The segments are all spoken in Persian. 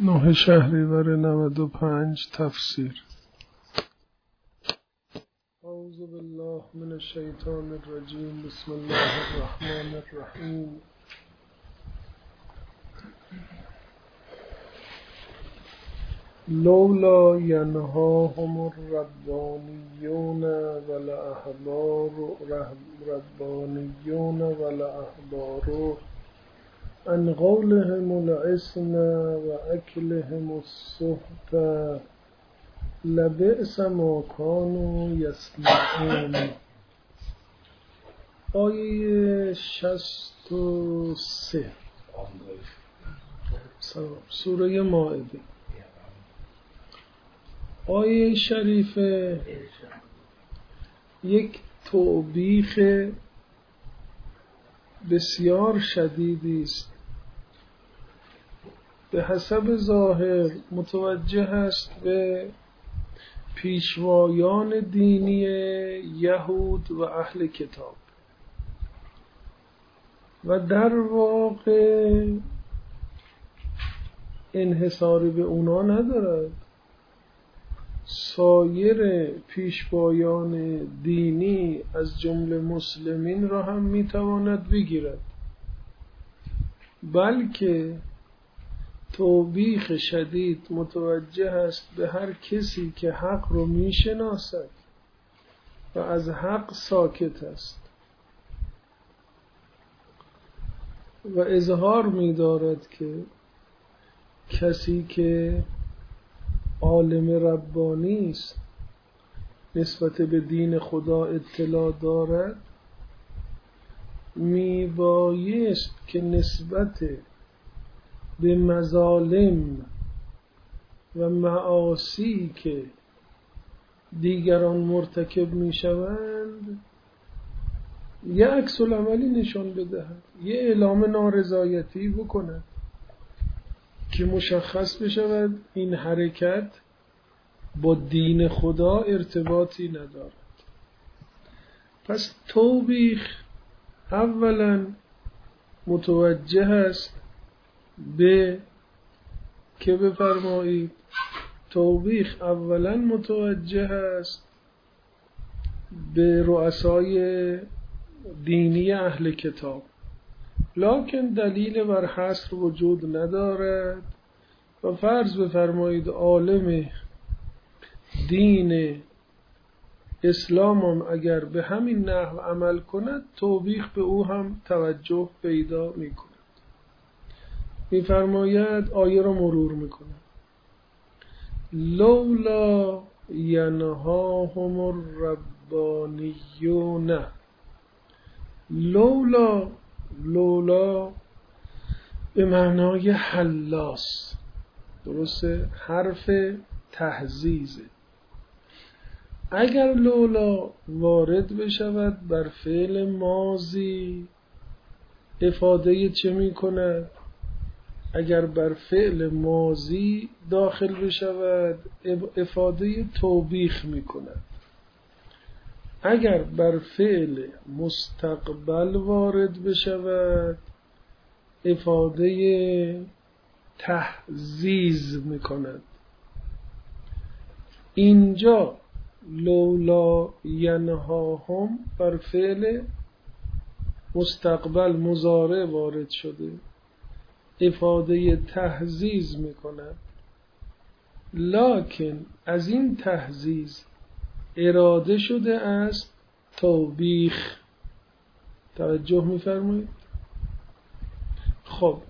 9 شهریور 95 تفسیر. اعوذ بالله من الشیطان الرجیم. بسم الله الرحمن الرحیم. لولا ینهاهم الربانیون والاحبار عن قولهم الاسم و اکلهم السحت لبئس ما کانوا یصنعون. آیه 63 سوره مائده. آیه شریفه یک توبیخ بسیار شدیدی است. به حسب ظاهر متوجه است به پیشوایان دینی یهود و اهل کتاب و در واقع انحصاری به اونا ندارد. سایر پیشوایان دینی از جمله مسلمین را هم میتواند بگیرد، بلکه توبیخ شدید متوجه است به هر کسی که حق رو میشناسد و از حق ساکت است و اظهار می‌دارد که کسی که عالم ربانی است، نسبت به دین خدا اطلاع دارد، میبایست که نسبت به مظالم و معاصی که دیگران مرتکب میشوند یه عکس العملی نشان بدهد، یه اعلام نارضایتی بکند که مشخص بشود این حرکت با دین خدا ارتباطی ندارد. پس توبیخ اولا متوجه است به که بفرمایید توبیخ اولا متوجه است به رؤسای دینی اهل کتاب، لکن دلیل بر حصر وجود ندارد و فرض بفرمایید عالم دین اسلام هم اگر به همین نحو عمل کند، توبیخ به او هم توجه پیدا می کند. می فرماید، آیه را مرور می کند: لولا ینهاهم الربانیون. لولا به معنای حلاس، درسته؟ حرف تهزیزه. اگر لولا وارد بشود بر فعل ماضی افاده چه می کند؟ اگر بر فعل ماضی داخل بشود افاده توبیخ می کند. اگر بر فعل مستقبل وارد بشود افاده تهزیز می کند. اینجا لولا ینهاهم بر فعل مستقبل مضارع وارد شده، افاده تهزیز می کند، لکن از این تهزیز اراده شده است توبیخ. توجه می فرمایید؟ خب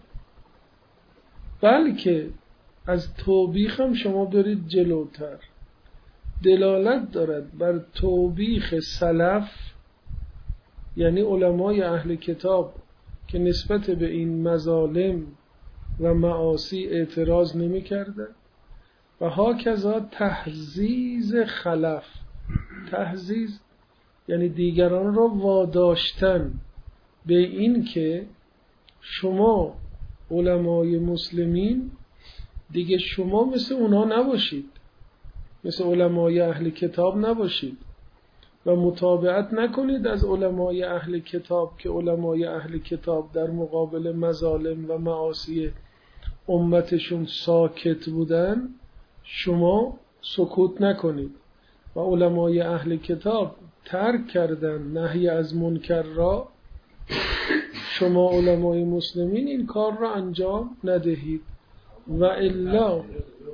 بلکه از توبیخ هم شما برید جلوتر، دلالت دارد بر توبیخ سلف، یعنی علمای اهل کتاب که نسبت به این مظالم و معاصی اعتراض نمی کردن، و هاکذا تهزیز خلف. تهزیز یعنی دیگران را واداشتن به این که شما علمای مسلمین دیگه شما مثل اونا نباشید، مثل علمای اهل کتاب نباشید و متابعت نکنید از علمای اهل کتاب که علمای اهل کتاب در مقابل مظالم و معاصی امتشون ساکت بودن شما سکوت نکنید و علمای اهل کتاب ترک کردن نهی از منکر را، شما علمای مسلمین این کار را انجام ندهید و الا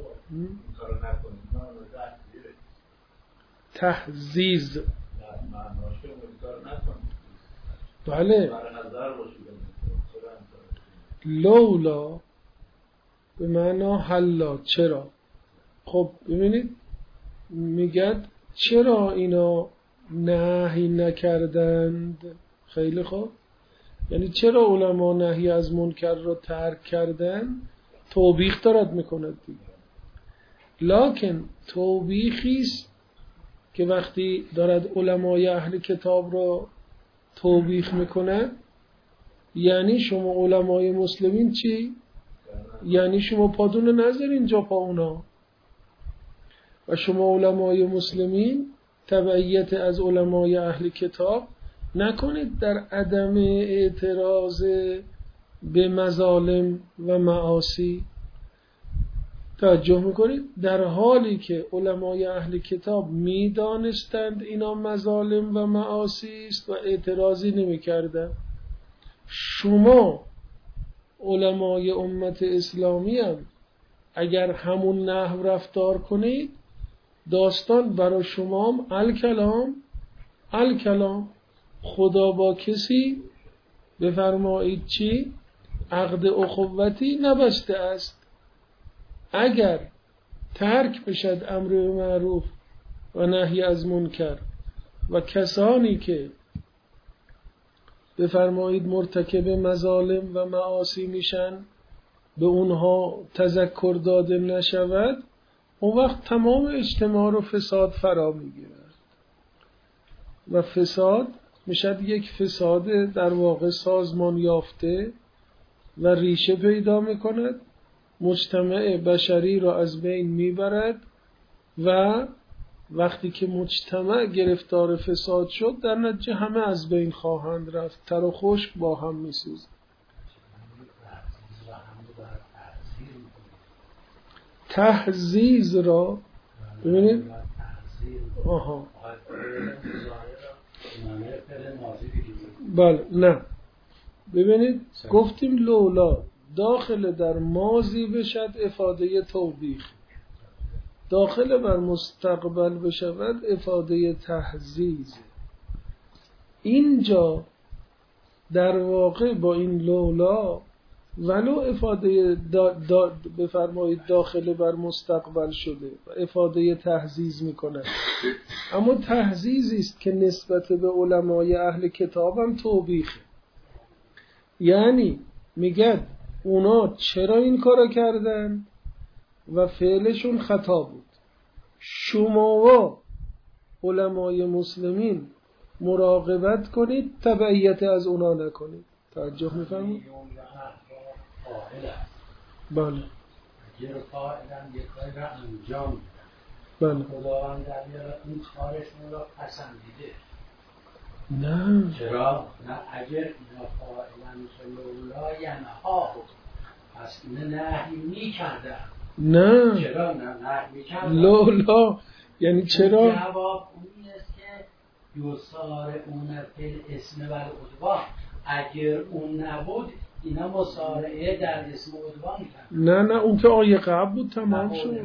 تحزیز. بله لولا به معنی حلا، چرا؟ خب ببینید میگد چرا اینا نهی نکردند. خیلی خوب، یعنی چرا علما نهی از منکر را ترک کردن؟ توبیخ دارد میکند دیگه. لکن توبیخیست که وقتی دارد علمای اهل کتاب را توبیخ میکند، یعنی شما علمای مسلمین چی؟ یعنی شما پادون نذارین جا پا اونا و شما علمای مسلمین تبعیت از علمای اهل کتاب نکنید در عدم اعتراض به مظالم و معاصی. توجه میکنید در حالی که علمای اهل کتاب میدانستند اینا مظالم و معاصی است و اعتراضی نمیکردند، شما علمای امت اسلامی هم اگر همون نحو رفتار کنید داستان برای شما هم الکلام خدا با کسی بفرمایید چی؟ عقد اخوتی نبسته است. اگر ترک بشد امر معروف و نهی از منکر و کسانی که بفرمایید مرتکب مظالم و معاصی میشن به اونها تذکر داده نشود، اون وقت تمام اجتماع رو فساد فرا میگیرد و فساد میشد یک فساد در واقع سازمان یافته و ریشه پیدا میکند، مجتمع بشری را از بین میبرد و وقتی که مجتمع گرفتار فساد شد در نتیجه همه از بین خواهند رفت، تر و خشک با هم میسوزند. تحزیز را ببینید بله نه ببینید گفتیم لولا داخل در ماضی بشد افاده توبیخ، داخل بر مستقبل بشود افاده تحزیز. اینجا در واقع با این لولا ولو افاده بفرمایید داخل بر مستقبل شده و افاده تحزیز میکنه، اما تحزیزی است که نسبت به علمای اهل کتاب هم توبیخه. یعنی میگه اونا چرا این کارا کردن و فعلشون خطا بود. شما علمای مسلمین مراقبت کنید تبعیت از اونا نکنید. توجه میفرمایید؟ بله اگر قائلن یک کاری را انجام بله خداوند در این کارشون را پسندیده. نه چرا؟ نه اگر اینا قائلن لولا ینها پس اینا نهی میکردن. نه چرا نه میکردن؟ لولا یعنی چرا؟ جواب اونی است که یسار اون فیل اسم و العدوان، اگر اون نبود اینا مسارعه در اسم عدوان میکردن. نه اون که آیه قبل بود تمام شد.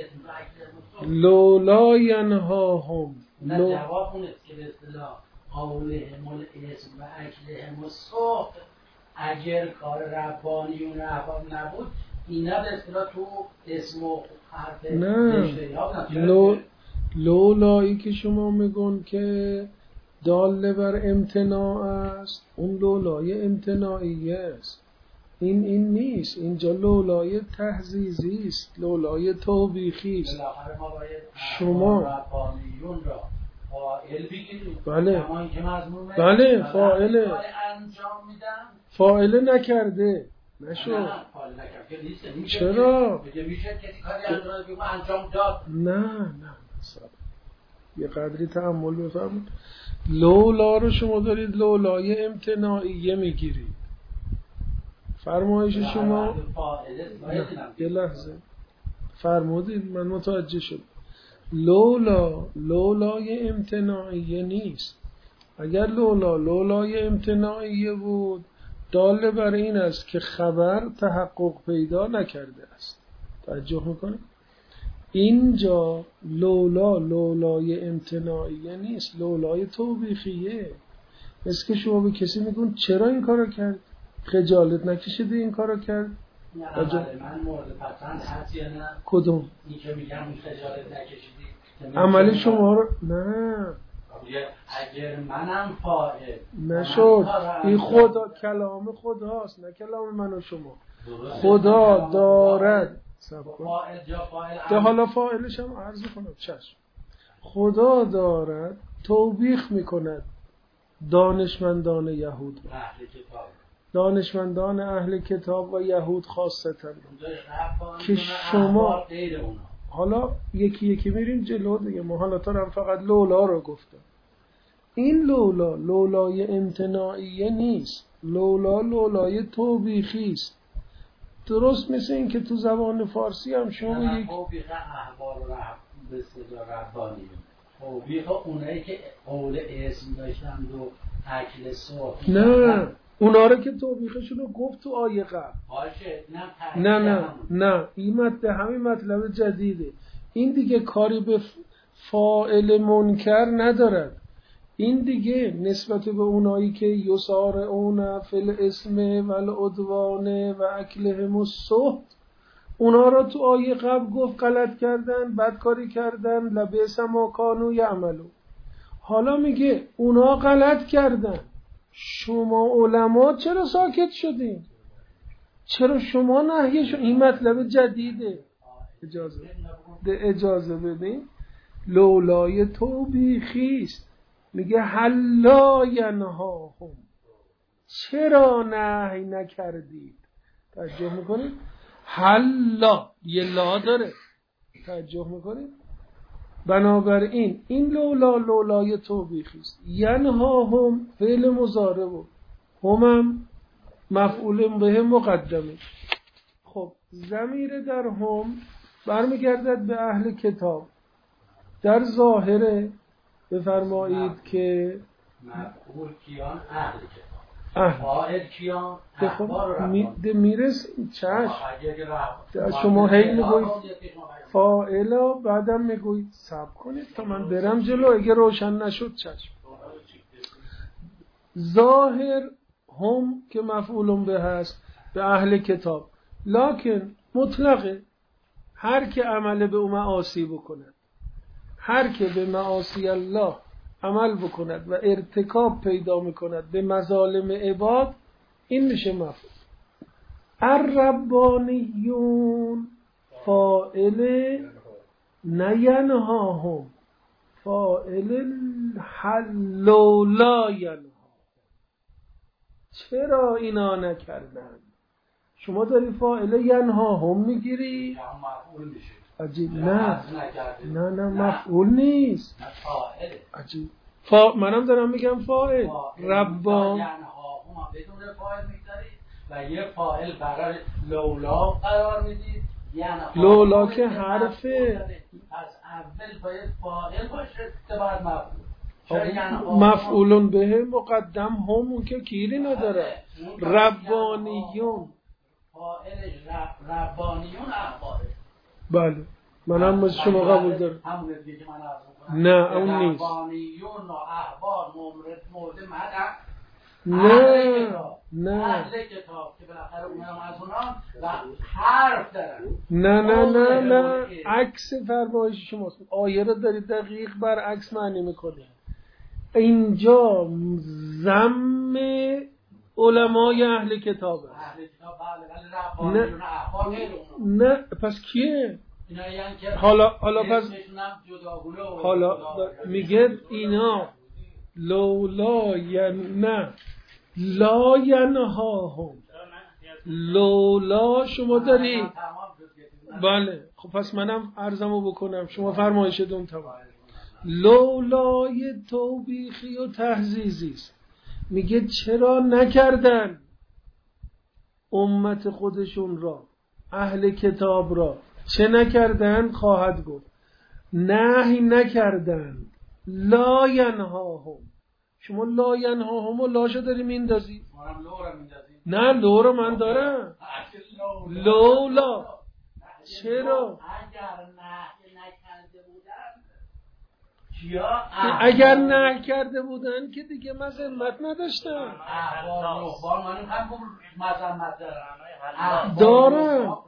لولا ینهاهم نه جواب اون است که به اصطلاح قولهم الاسم و اکلهم السحت، اگر کار ربانیون احباب نبود اینا به اصطلاح تو اسم و حرف نه لولایی که شما میگون که داله بر امتناع است، اون لولای امتناعیه است. این نیست. اینجا لولای تحزیزی است، لولای توبیخی است. شما ربانیون را فاعل بگیرید. بله بله فاعل انجام میدن، فاعل نکرده نشد. نه فاعل نکرده. چرا؟ میگه میشه کسی کاری انجام داد. نه یه قدری تأمل بفرمایید. لولا رو شما دارید لولای امتناعیه میگیرید. فرمایش شما یه لحظه فرمودید من متوجه شد. لولای امتناعیه نیست. اگر لولای امتناعیه بود دال بر این است که خبر تحقق پیدا نکرده است. توجه میکنه؟ اینجا لولای امتناعیه نیست، لولای توبیخیه. مثل که شما به کسی میگون چرا این کارو کرد؟ خجالت نکشیدی این کارو کرد؟ من مورد پسند هست یا نه؟ کدوم؟ این که میگم خجالت نکشیدی عمل شما رو نه اگر منم فاعل نشد. این خدا کلام خداست نه کلام من و شما. خدا دارد فاعل جا فاعل ده حالا فاعلش هم عرض کنم چشم. خدا دارد توبیخ میکند دانشمندان یهود را، دانشمندان اهل کتاب و یهود خاصتا که شما حالا یکی میریم جلو دیگه. ما حالا تا فقط لولا رو گفتم. این لولای امتناعیه نیست، لولای توبیخی است. درست مثل این که تو زبان فارسی هم شما یک توبیخ احبار و به اصطلاح ربانی، توبیخ اونایی که قول اسم داشتند و اکل صحبت نه اونا رو که توبیخشون رو گفت تو آیه قبل. باشه نه این همین مطلب جدیده. این دیگه کاری به فاعل منکر ندارد. این دیگه نسبت به اونایی که یسارعون فی الاسم و العدوان و اکلهم السحت، اونا را تو آیه قبل گفت غلط کردن، بدکاری کردن، لبئس ما کانوا یعملون. حالا میگه اونا غلط کردن، شما علما چرا ساکت شدین؟ چرا شما نهی شدین؟ این مطلب جدیده. اجازه بدین. لولای توبیخی است. میگه هلا ینهاهم، چرا نهی نکردید؟ توجه میکنید؟ هلا یه لا داره، توجه میکنید؟ بنابراین این لولای توبیخی است. ینهاهم فعل مضارع و هم مفعول به مقدمه. خب ضمیر در هم برمیگردد به اهل کتاب. در ظاهره بفرمایید که مفعول کیان اهل کتاب، فاعل کیان اخبار رو میرس چشم. شما هی میگوید فاعلا بعدم میگوید صبر کنید تا من برم جلو، اگه روشن نشد چشم. ظاهر هم که مفعول به هست به اهل کتاب، لکن مطلقه. هر که عمل به او معاصی بکند، هر که به معاصی الله عمل بکند و ارتکاب پیدا میکند به مظالم عباد، این میشه مفعول. الربانیون فاعل نینهاهم، فاعل لولا ینها. چرا اینا نکردن؟ شما داری فاعل ینهاهم میگیری؟ عجیب. نه مفعول نیست، عجیب. منم دارم میگم فاعل ربان بدون فاعل میگذاری و یه فاعل برای لولا قرار میدید. لولا که حرفه، از اول باید فاعل باشه که بعد مفعول. مفعولون به مقدم همون که کیری نداره. ربانیون فاعلش ربانیون اخباره. بله منم از شما قبول دارم. همون دیگه من عرض می‌کنم. نه اون نیست. ربانیون و احبار مورد مدح. نه اهل کتاب که بالاخره اونم از اونها و حرف دارن. نه عکس فرمایش شماست. آیه رو دارید دقیق برعکس معنی میکنه. اینجا ذم علمای اهل کتاب است. اهل کتاب بله ولی ربانیون احبار نه پس کیه؟ حالا پس حالا میگه اینا لولا نه لا ینهاهم. لولا شما داری. بله خب پس منم عرضمو بکنم، شما فرمایشتون تمام. لولای توبیخی و تهزیزی است. میگه چرا نکردن؟ امت خودشون را، اهل کتاب را چه نکردند؟ خواهد گفت نهی نکردند. لا ینهاهم. شما لا ینهاهم و لاشو داری میندازی؟ نه لو رو من دارم. لولا. چرا؟ اگر نه کرده بودن که دیگه مذمت نداشتن. دارم.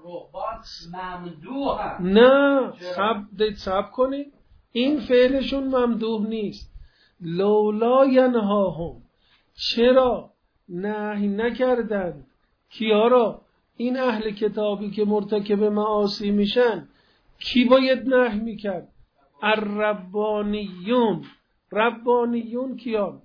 نه سب کنید، این فعلشون ممدوح نیست. لولا ینهاهم، چرا نهی نکردند کیا را؟ این اهل کتابی که مرتکب معاصی میشن. کی باید نهی میکرد؟ الربانیون. ربانیون کیان؟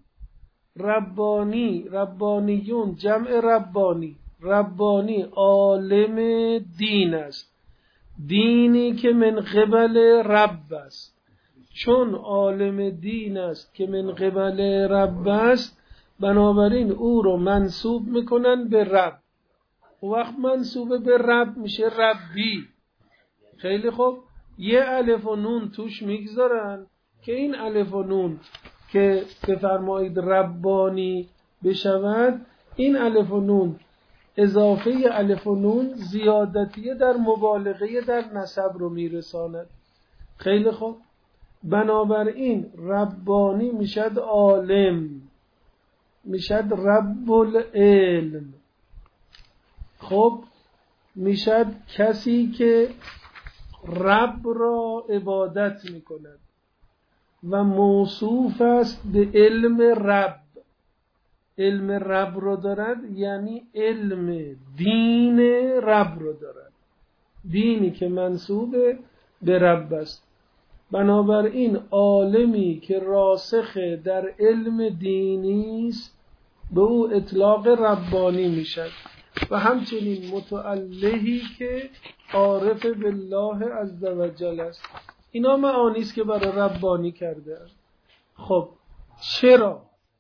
ربانیون جمع ربانی. ربانی عالم دین است، دینی که من قبل رب است. چون عالم دین است که من قبل رب است، بنابراین او رو منسوب میکنن به رب. وقت منسوب به رب میشه ربی. خیلی خوب، یه الف و نون توش میگذارن که این الف و نون که بفرمایید ربانی بشود، این الف و نون اضافه الف و نون زیادتیه در مبالغه در نسب رو میرساند. خیلی خوب، بنابراین ربانی میشد عالم، میشد رب العلم. خب میشد کسی که رب را عبادت میکند و موصوف است به علم رب. علم رب رو دارد یعنی علم دین رب رو دارد، دینی که منسوب به رب است. بنابراین عالمی که راسخ در علم دینی است به او اطلاق ربانی میشد، و همچنین متعلهی که عارف بالله عزوجل است. اینا معانی است که برای ربانی کرده است. خب چرا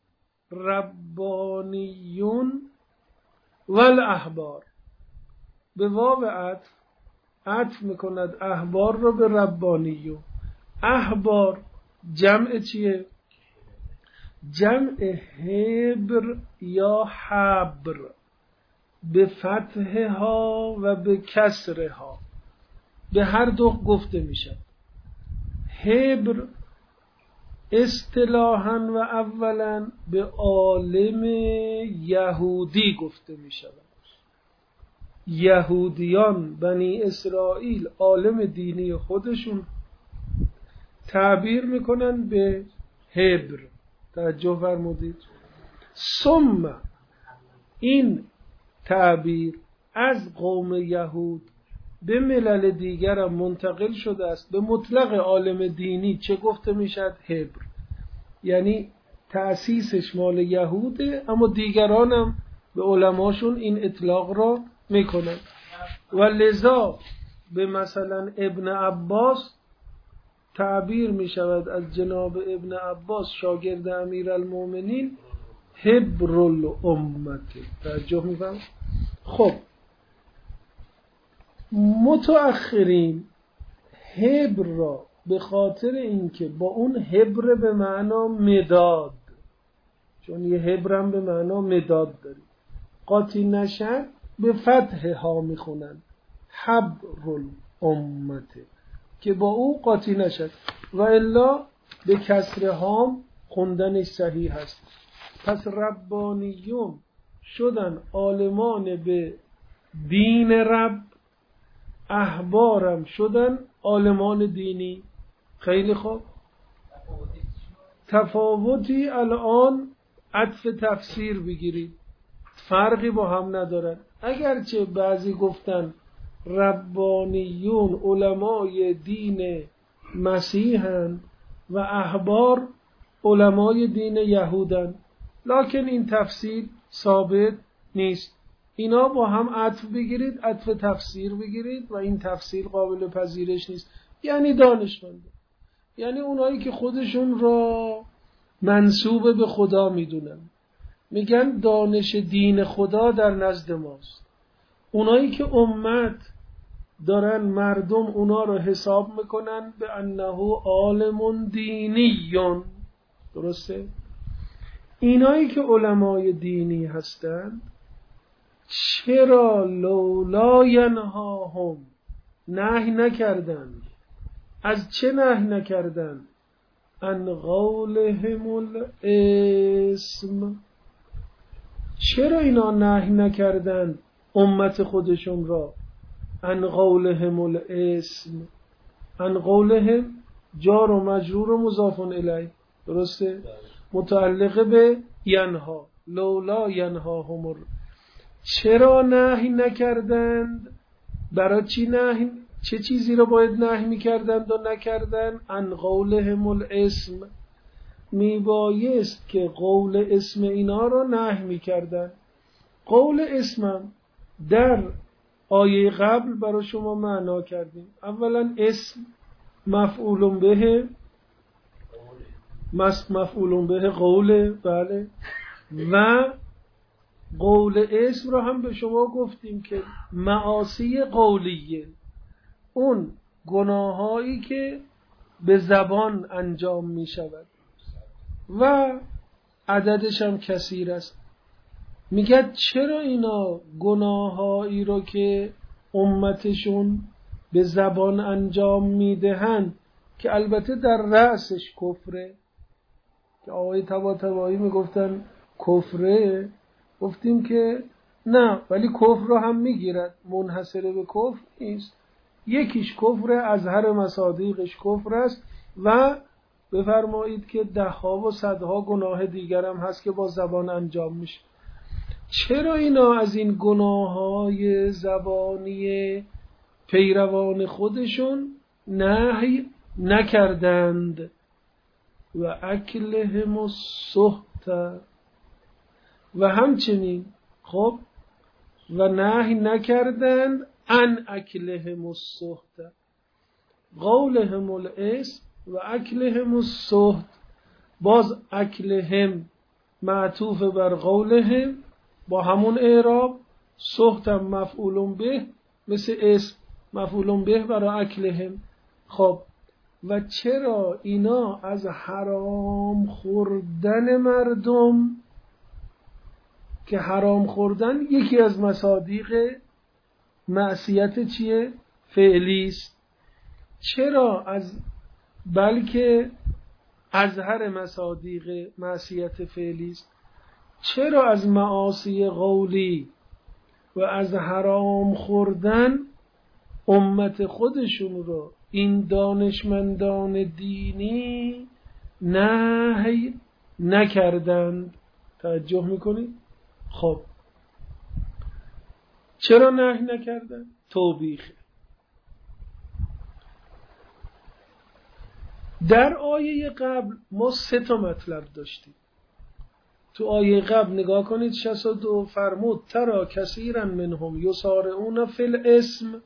ربانیون والاحبار به واو عطف میکند احبار رو به ربانیون. احبار جمع چیه؟ جمع حبر یا حبر، به فتح ها و به کسر ها، به هر دو گفته میشه. حبر اصطلاحاً و اولاً به عالم یهودی گفته می شود. یهودیان بنی اسرائیل عالم دینی خودشون تعبیر میکنن به حبر. توجه فرمودید؟ ثم این تعبیر از قوم یهود به ملل دیگر هم منتقل شده است به مطلق عالم دینی. چه گفته میشد؟ حبر. یعنی تأسیسش مال یهوده، اما دیگران هم به علماشون این اطلاق را میکنن. و لذا به مثلا ابن عباس تعبیر میشود از جناب ابن عباس شاگرد امیرالمومنین حبر الامت. توجه میفهم؟ خب متأخرین حبر را به خاطر اینکه با اون حبر به معنا مداد، چون یه حبر هم به معنا مداد داری، قاطی نشد، به فتح ها میخونن حبر الامت که با او قاطی نشد، و الا به کسر هام خوندنش صحیح هست. پس ربانیون شدن عالمان به دین رب، احبارم شدن عالمان دینی. خیلی خوب، تفاوتی الان عطف تفسیر بگیرید، فرقی با هم ندارن. اگرچه بعضی گفتن ربانیون علمای دین مسیحن و احبار علمای دین یهودن، لکن این تفسیر ثابت نیست. اینا با هم عطف بگیرید، عطف تفسیر بگیرید و این تفسیر قابل پذیرش نیست. یعنی دانشمنده، یعنی اونایی که خودشون را منسوب به خدا میدونن، میگن دانش دین خدا در نزد ماست. اونایی که امت دارن مردم اونا رو حساب میکنن به انه عالم دینیون، درسته؟ اینایی که علمای دینی هستن چرا لولا ینهاهم نهی نکردند؟ از چه نهی نکردند؟ عن قولهم الاسم. چرا اینا نهی نکردند امت خودشون را عن قولهم الاسم؟ عن قولهم جار و مجرور و مضاف الیه، درسته؟ متعلقه به ینها، لولا ینهاهم. چرا نهی نکردند؟ برای چی نهی؟ چه چیزی را باید نهی میکردند و نکردند؟ عن قولهم الاسم. میبایست که قول اسم اینا را نهی میکردند. قول اسمم در آیه قبل برای شما معنا کردیم. اولا اسم مفعول به، مفعول به قوله، بله، و قول اسم رو هم به شما گفتیم که معاصی قولیه، اون گناهایی که به زبان انجام می شود و عددش هم کثیر است. میگه چرا اینا گناهایی رو که امتشون به زبان انجام میدهن که البته در رأسش کفره، که آقای طباطبایی میگفتن کفره، گفتیم که نه، ولی کفر رو هم میگیرد، منحصر به کفر نیست. یکیش کفر، ازهر مصادیقش کفر است و بفرمایید که دهها و صدها گناه دیگر هم هست که با زبان انجام میشه. چرا اینا از این گناههای زبانی پیروان خودشون نهی نکردند؟ و اکلهم السحت، و همچنین خب و نهی نکردند عن اکلهم السحت. قولهم الاسم و اکلهم السحت، باز اکلهم معطوف بر قولهم با همون اعراب، سحت هم مفعول به مثل اسم مفعول به برای اکلهم. خب و چرا اینا از حرام خوردن مردم، که حرام خوردن یکی از مصادیق معصیت چیه؟ فعلی است. چرا از، بلکه ازهر مصادیق معصیت فعلی است، چرا از معاصی قولی و از حرام خوردن امت خودشون رو این دانشمندان دینی نهی نکردند؟ توجه میکنید؟ خب چرا نهی نکردند؟ توبیخ. در آیه قبل ما 3 مطلب داشتیم. تو آیه قبل نگاه کنید 62 فرمود ترا کثیرا منهم یسارعون فی الاسم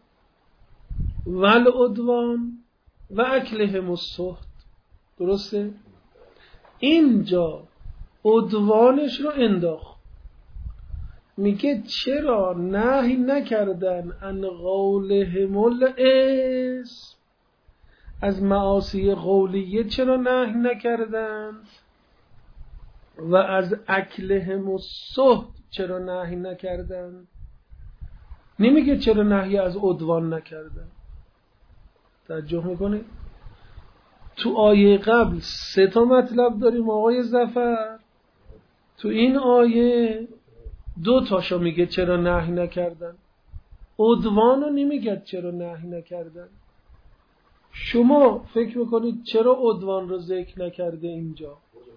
والعدوان و اکلهم السحت، درسته؟ اینجا عدوانش رو انداخت، میگه چرا نهی نکردن عن قولهم الاسم، از معاصی قولیه چرا نهی نکردن؟ و از اکلهم السحت چرا نهی نکردن؟ نمیگه چرا نهی از عدوان نکردن. توجه میکنه؟ تو آیه قبل 3 مطلب داریم آقای ظفر، تو این آیه 2 تاشو میگه چرا نهی نکردن، عدوانو نمیگه چرا نهی نکردن. شما فکر میکنید چرا عدوان رو ذکر نکرده اینجا؟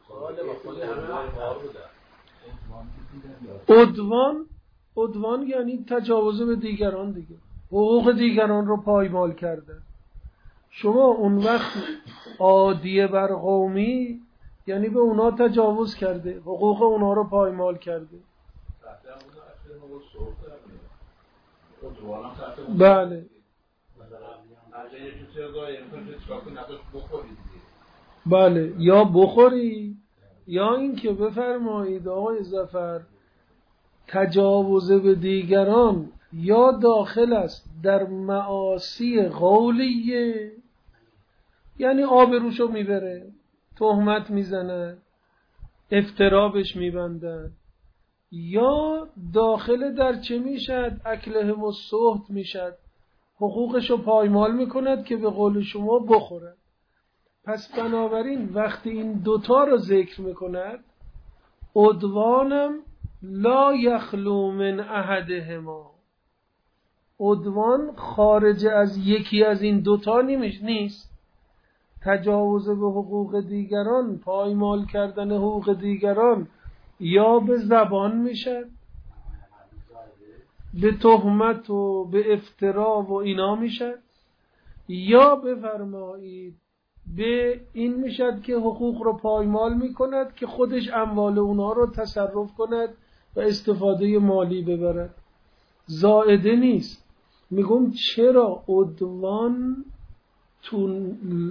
عدوان یعنی تجاوز به دیگران دیگه، حقوق دیگران رو پایمال کردن. شما اون وقت عادیه بر قومی یعنی به اونا تجاوز کرده، حقوق اونا رو پایمال کرده. بله بله، یا بخوری یا این که بفرمایید آقای ظفر تجاوز به دیگران یا داخل است در معاصی قولیه، یعنی آبروشو میبره، تهمت میزنن، افترابش میبندن، یا داخل در چه میشد؟ اکلهم السحت میشد، حقوقشو پایمال میکند که به قول شما بخورد. پس بنابراین وقتی این دوتا رو ذکر میکند، عدوانم لا یخلو من احدهما، عدوان خارج از یکی از این دوتا نیست. تجاوز به حقوق دیگران، پایمال کردن حقوق دیگران، یا به زبان میشد، به تهمت و به افترا و اینا میشد، یا بفرمایید به این میشد که حقوق رو پایمال میکند که خودش اموال اونا رو تصرف کند و استفاده مالی ببرد. زائده نیست. میگم چرا عدوان تو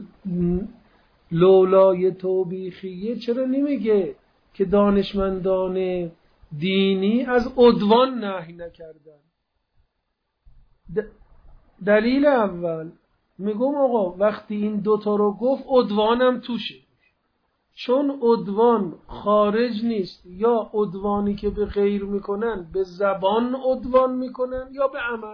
لولای توبیخیه چرا نمیگه که دانشمندان دینی از عدوان نهی نکردن؟ دلیل اول میگم آقا وقتی این دوتا رو گفت عدوانم توشه، چون عدوان خارج نیست، یا عدوانی که به غیر میکنن به زبان عدوان میکنن یا به عمل.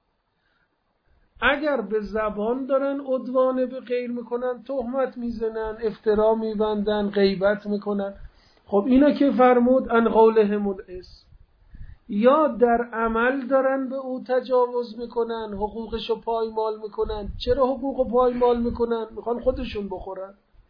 اگر به زبان دارن عدوان به غیر میکنن، تهمت میزنن، افترا میبندن، غیبت میکنن، خب اینا که فرمود ان قولهم الاسم. یا در عمل دارن به او تجاوز میکنن، حقوقشو پایمال میکنن. چرا حقوقو پایمال میکنن؟ میخوان خودشون بخورن.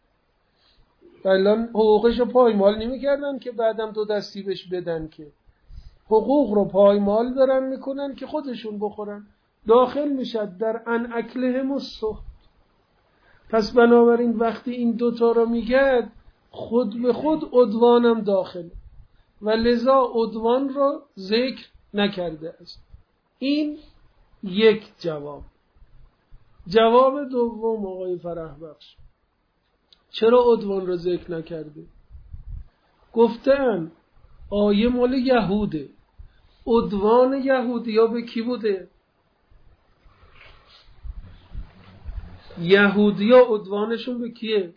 الان حقوقشو پایمال نمیکردن که بعدم دو دستی بهش بدن، که حقوق رو پایمال دارن میکنن که خودشون بخورن. داخل میشد در ان اکلهم السحت. پس بنابراین وقتی این دوتا رو میگه خود به خود عدوانم داخل و لذا عدوان رو ذکر نکرده است. این یک جواب. جواب دوم آقای فرح بخش، چرا عدوان رو ذکر نکرده؟ گفتن آیه مال یهوده. عدوان یهودی ها به کی بوده؟ یهودی ها عدوانشون به کیه؟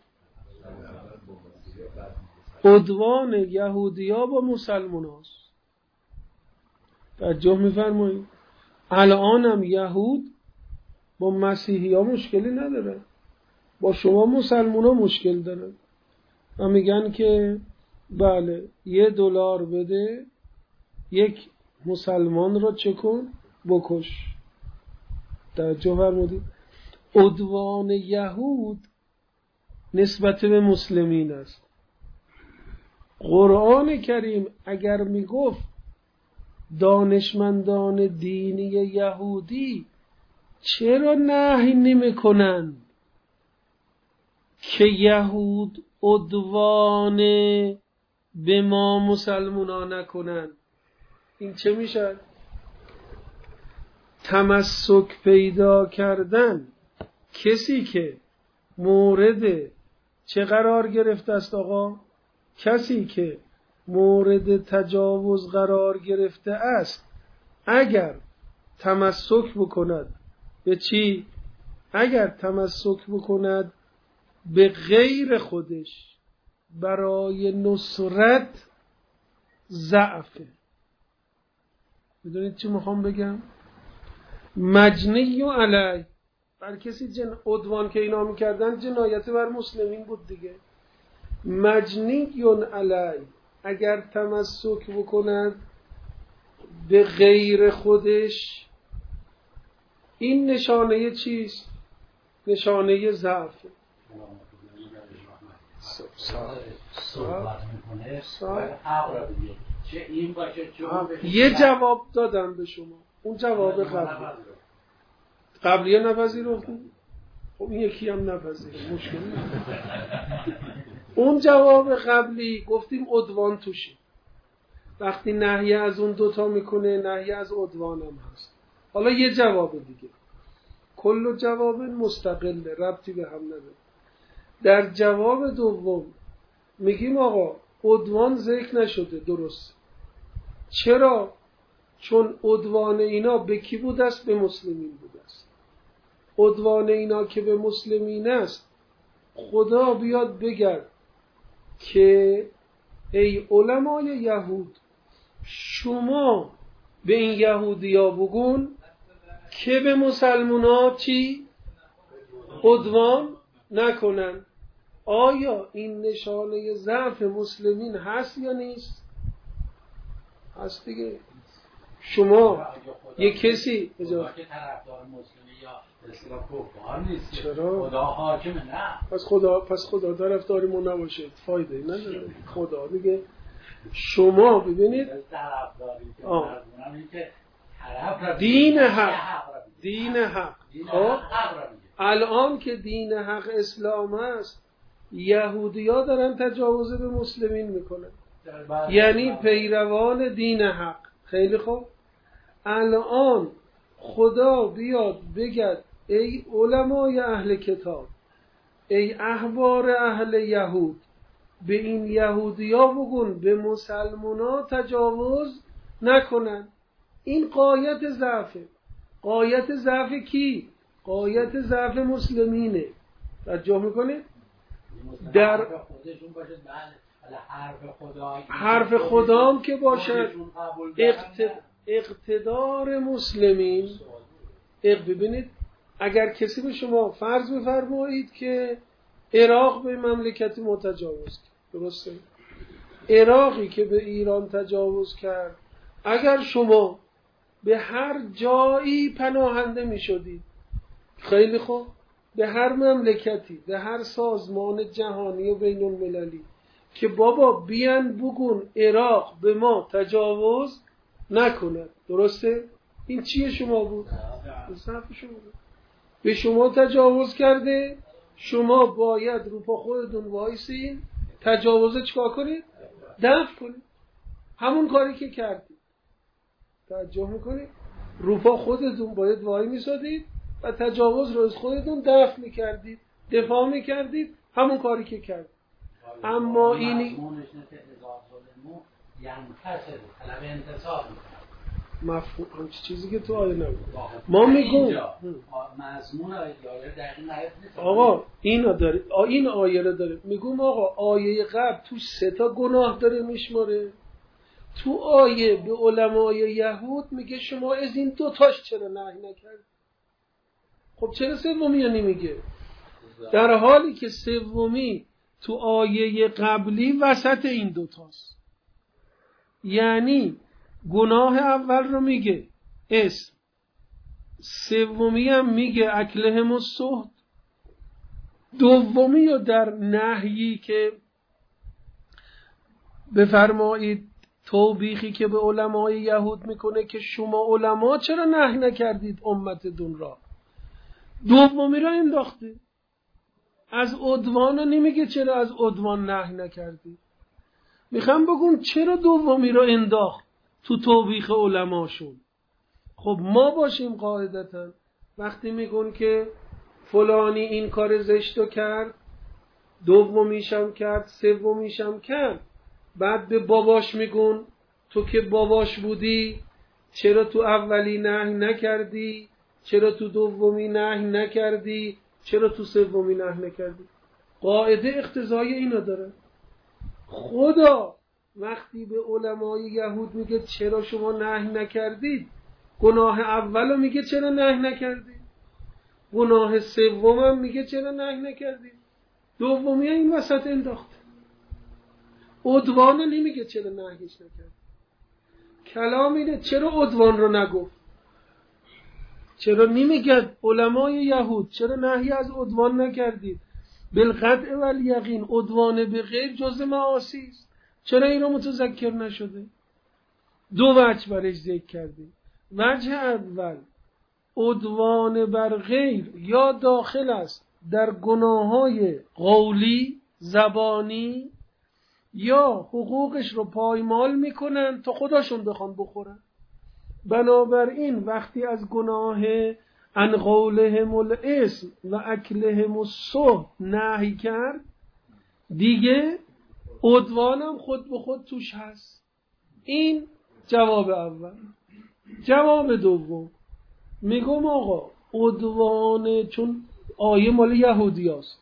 عدوان یهودی ها با مسلمان هاست. توجه میفرمایید؟ الان هم یهود با مسیحی ها مشکلی نداره، با شما مسلمان ها مشکل دارن و میگن که بله $1 بده یک مسلمان را چه کن؟ بکش. توجه فرمودید؟ عدوان یهود نسبت به مسلمین است. قرآن کریم اگر میگفت دانشمندان دینی یهودی چرا نهی نمیکنن که یهود عدوان به ما مسلمونا نکنن؟ این چه میشه؟ تمسک پیدا کردن. کسی که مورد چه قرار گرفته است آقا؟ کسی که مورد تجاوز قرار گرفته است اگر تمسک بکند به چی؟ اگر تمسک بکند به غیر خودش برای نصرت ضعفه. میدونید چی میخوام بگم؟ مجنی و علی، بر کسی عدوان که اینا میکردن جنایت بر مسلمین بود دیگه. مجنی و علی، اگر تمسک بکند به غیر خودش، این نشانه چیست؟ نشانه ضعف. یه جواب دادم به شما. اون جواب قبلیه نپذیرفتیم. خب این یکی هم نپذیره، مشکل نیست. اون جواب قبلی گفتیم عدوان توشه. وقتی نهی از اون دوتا میکنه نهی از عدوان هم هست. حالا یه جواب دیگه، کل جواب مستقل، ربطی به هم نداره. در جواب دوم میگیم آقا عدوان ذکر نشده، درست. چرا؟ چون عدوان اینا به کی بوده است؟ به مسلمین بوده است. عدوان اینا که به مسلمین است، خدا بیاد بگرد که ای علمای یهود، شما به این یهودیا بگون که به مسلمونا چی؟ عدوان نکنن. آیا این نشانه ضعف مسلمین هست یا نیست؟ هست دیگه. شما یک کسی خدا که طرفدار مسلمی یا اصلاح کفار نیست. چرا؟ خدا حاکمه. نه پس خدا طرفدارمون نباشه فایده نداره. خدا دیگه شما ببینید دین حق الان که دین حق اسلام است، یهودی‌ها دارن تجاوز به مسلمین میکنن، یعنی پیروان دین حق. خیلی خوب، الان خدا بیاد بگد ای علمای اهل کتاب، ای احبار اهل یهود، به این یهودی‌ها بگون به مسلمونا تجاوز نکنن. این غایت ضعفه. غایت ضعف کی؟ غایت ضعف مسلمینه. توجه میکنه؟ در حرف خدام که باشد، اقتدار مسلمین. ببینید، اگر کسی به شما فرض بفرمایید که عراق به مملکت متجاوز کرد، درسته؟ عراقی که به ایران تجاوز کرد، اگر شما به هر جایی پناهنده می شدید، خیلی خوب، به هر مملکتی، به هر سازمان جهانی و بین المللی که بابا بیان بگون عراق به ما تجاوز نکند، درسته؟ این چیه شما بود؟ ضعف شما بود. به شما تجاوز کرده، شما باید رو پا خودتون وایسین، تجاوز چکار کنید؟ دفع کنید. همون کاری که کردید. توجه میکنید؟ رو پا خودتون باید وای میسادید و تجاوز رو از خودتون دفع میکردید، دفاع میکردید، همون کاری که کردید. اما این مفهوم همچی چیزی که تو آیه نبود. ما میگم مضمون آیه دقیق نیست. آقا این آیه رو داره. میگم آقا آیه قبل تو 3 تا گناه داره میشماره. تو آیه به علمای یهود میگه شما از این 2 تاش چرا نهی نکرد؟ خب چرا سومی رو نمیگه؟ در حالی که سومی تو آیه قبلی وسط این 2 تاست. یعنی گناه اول رو میگه اسم، سومی هم میگه اکلهم السحت، دومی رو در نهیی که بفرمایید توبیخی که به علمای یهود میکنه که شما علما چرا نهی نکردید امتتون را، دومی را انداخته. از عدوان نمیگه چرا از عدوان نهی نکردید. میخوام بگم چرا دومی را انداخت تو توبیخ علماشون. خب ما باشیم قاعدتا وقتی میگن که فلانی این کار زشتو کرد، دومیشم کرد، سومیشم کرد، بعد به باباش میگن تو که باباش بودی چرا تو اولی نهی نکردی، چرا تو دومی نهی نکردی، چرا تو سومی نهی نکردی. قاعده اقتضای اینو داره. خدا وقتی به علمای یهود میگه چرا شما نهی نکردید، گناه اولو میگه چرا نهی نکردید، گناه سومم میگه چرا نهی نکردید، دومی این وسط انداخته. عدوان نمیگه چرا نهیش نکرد. کلام اینه چرا عدوان رو نگفت. چرا نمیگه علمای یهود چرا نهی از عدوان نکردید؟ بالقطع و الیقین عدوان به غیر جزء معاصی است. چرا این رو متذکر نشده؟ 2 وجه برش ذکر کردیم. وجه اول، عدوان بر غیر یا داخل است در گناههای قولی، زبانی، یا حقوقش رو پایمال میکنن تا خداشون بخوان بخورن. بنابراین وقتی از گناه ان قولهم الاسم و اکلهم السحت نهی کرد، دیگه عدوانم خود به خود توش هست. این جواب اول. جواب دوم میگم آقا عدوان، چون آیه مال یهودی هست،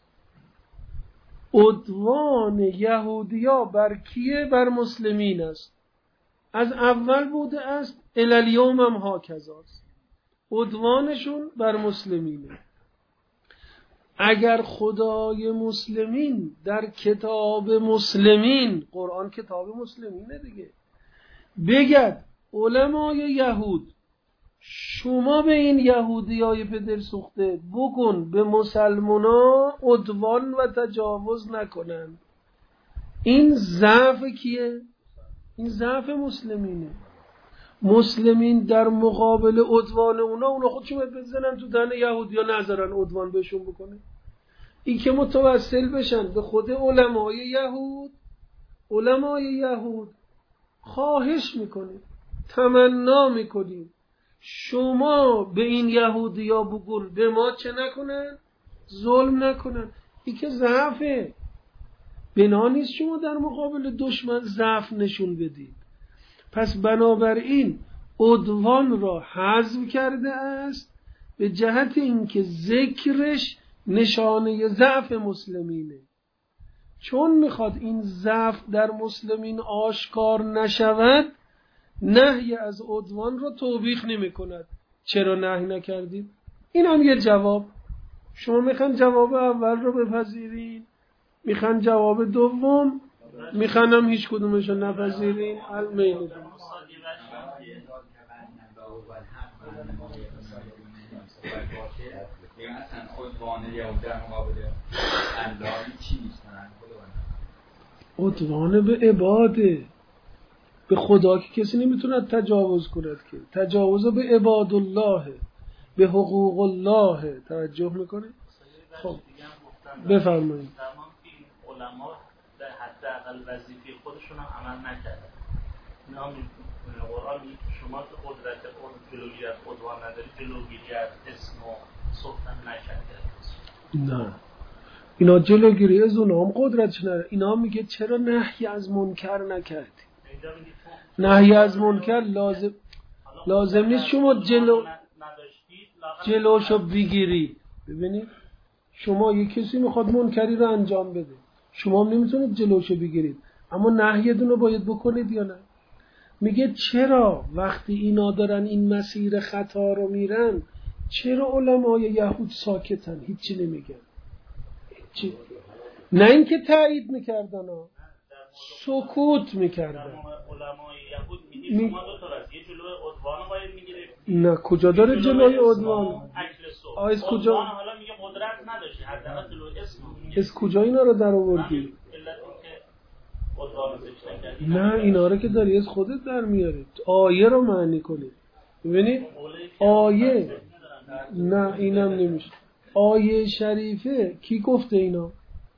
عدوان یهودیا بر کیه؟ بر مسلمین است. از اول بوده است، الالیوم هم هاکذاست. عدوانشون بر مسلمینه. اگر خدای مسلمین در کتاب مسلمین، قرآن کتاب مسلمینه دیگه، بگد علمای یهود شما به این یهودیای پدر سوخته بگن به مسلمانا عدوان و تجاوز نکنن، این ضعف کیه؟ این ضعف مسلمینه. مسلمین در مقابل عدوان اونا خودشون بزنن تو دهن یهودیا، نذارن عدوان بهشون بکنه. این که متوسل بشن به خود علمای یهود. علمای یهود خواهش میکنه، تمنا میکنیم شما به این یهودیا بگن به ما چه نکنن؟ ظلم نکنن. این که ضعفه. بنا نیست شما در مقابل دشمن ضعف نشون بدید. پس بنابراین عدوان را حذف کرده است به جهت اینکه ذکرش نشانه ضعف مسلمینه. چون میخواد این ضعف در مسلمین آشکار نشود، نهی از عدوان را توبیخ نمی کند. چرا نهی نکردید؟ این هم یه جواب. شما میخوان جواب اول رو بپذیرین، میخوان جواب دوم، میخوان هم هیچ کدومش رو نپذیرین. المیل عدوانه به عباده، به خدا که کسی نمیتونه تجاوز کند که. تجاوز به عباد الله، به حقوق الله. توجه میکنه؟ خب بفرمایید. علما در حداقل وظیفه خودشون هم عمل نکردن. اینا قرآن میگه شما که قدرت جلوگیری از عدوان نداری، جلوگیری از اسم و سخن نکرده. نه، اینا جلوگیری از اونها هم قدرتش نداره. اینا میگه چرا نهی از منکر نکردی؟ نهی از منکر لازم نیست شما جلوشو بگیری. ببینید شما یک کسی میخواد منکری رو انجام بده، شما هم نمیتونید جلوشو بگیرید، اما نهیتون رو باید بکنید یا نه؟ میگه چرا وقتی اینا دارن این مسیر خطا رو میرن، چرا علمای یهود ساکتن، هیچی نمیگن؟ هیچی. نه اینکه تایید میکردن، سکوت میکردن. علمای یهود میگه شما دو تا راست، یه جلوی عدوان باید میگیره. نه کجا داره جلوی عدوان؟ آیس کجا؟ حالا میگه قدرت نداشتی، حداقل جلوی اسم کجا اینا رو در آوردی؟ نه اینا رو که داری از خودت در میاری. آیه رو معنی کنی. ببینید آیه، نه اینم نمیشه. آیه شریفه کی گفته اینا؟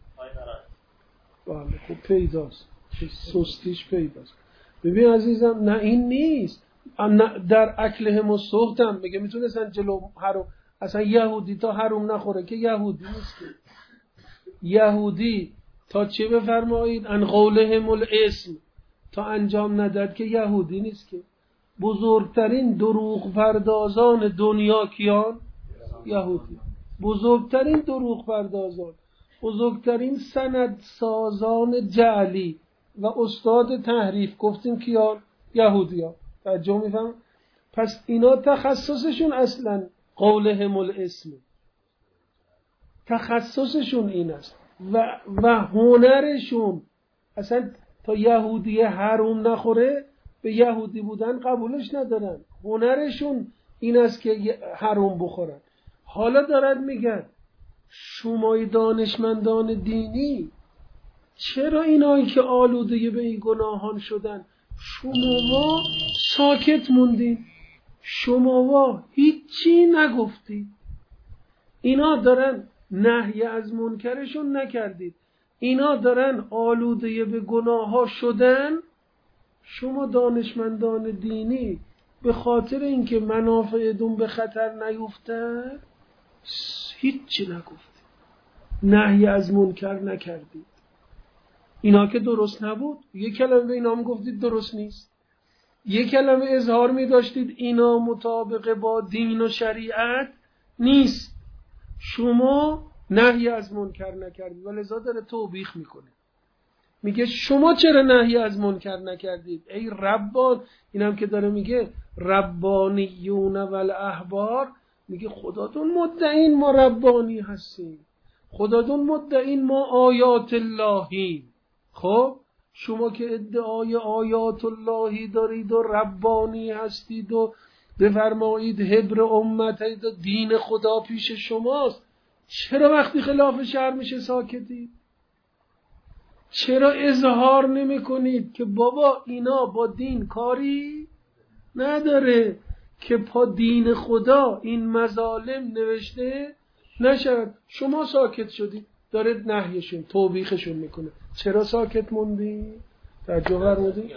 بله خب پیداست، سستیش پیداست. ببین عزیزم، نه این نیست. در اکلهم السحت هم میگه میتونستن جلو حرام، اصلا یهودی تا حرام نخوره که یهودی نیست که. یهودی تا چه بفرمایید ان قولهم الاسم، تا انجام نداد که یهودی نیست که. بزرگترین دروغ پردازان دنیا کیان؟ یهودی. بزرگترین دروغ پردازان، بزرگترین سند سازان جعلی و استاد تحریف گفتیم کیان؟ یهودی ها. توجه میفهم؟ پس اینا تخصصشون اصلا قولهم الاسم، تخصصشون این است و هنرشون اصلا تا یهودی حروم نخوره به یهودی بودن قبولش ندارن. هنرشون این است که حروم بخورن. حالا دارن میگن شمای دانشمندان دینی چرا اینایی که آلوده به این گناهان شدن شما ساکت موندین، شما هیچی نگفتید. اینا دارن نهی از منکرشون نکردید، اینا دارن آلوده به گناه ها شدن، شما دانشمندان دینی به خاطر اینکه منافعتون به خطر نیفته هیچی نگفتید، نهی از منکر نکردید. اینا که درست نبود، یک کلمه به اینا هم گفتید درست نیست، یک کلمه اظهار می داشتید اینا مطابق با دین و شریعت نیست، شما نهی از منکر نکردید و لذا داره توبیخ میکنه. میگه شما چرا نهی از منکر نکردید ای ربان. اینم که داره میگه ربانیون والاحبار، میگه خداتون مدعین ما ربانی هستیم، خداتون مدعین ما آیات اللهیم. خب شما که ادعای آیات اللهی دارید و ربانی هستید و بفرمایید حبر امتید و دین خدا پیش شماست، چرا وقتی خلاف شرع میشه ساکتید؟ چرا اظهار نمی کنید که بابا اینا با دین کاری نداره که پا دین خدا این مظالم نوشته نشد؟ شما ساکت شدید، داره نهیشون توبیخشون میکنه. چرا ساکت موندی؟ توجه فرمودید؟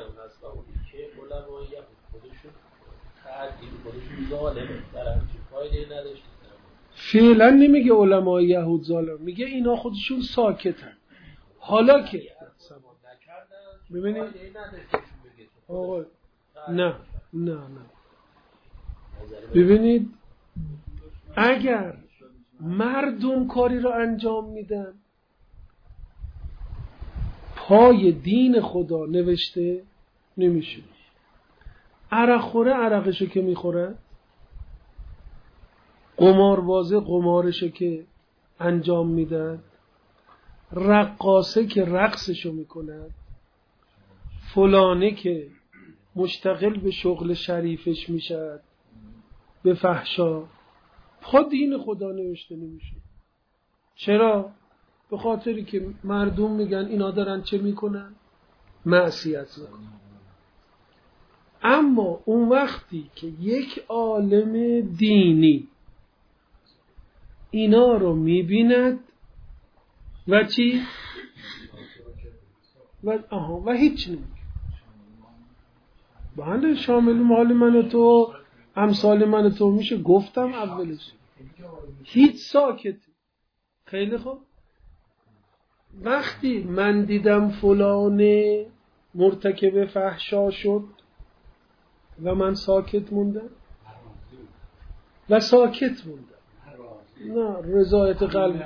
فعلا نمیگه علمای یهود ظالم، میگه اینا خودشون ساکتن. حالا که ببینید آقا نه ببینید، اگر مردم کاری رو انجام میدن پای دین خدا نوشته نمیشه. عرق خوره عرقشو که میخوره، قماربازه قمارشو که انجام میدن، رقاصه که رقصشو میکنن، فلانه که مشتغل به شغل شریفش میشد به فحشا، پا دین خدا نوشته نمیشه. چرا؟ به خاطری که مردم میگن اینا دارن چه میکنن؟ معصیت میکنن. اما اون وقتی که یک عالم دینی اینا رو میبیند و چی؟ و هیچ نمیگه، بله شامل مال من و تو امثال من و تو میشه، گفتم اولش هیچ ساکت. خیلی خوب، وقتی من دیدم فلانه مرتکب فحشا شد و من ساکت موندم و ساکت موندم، نه رضایت قلب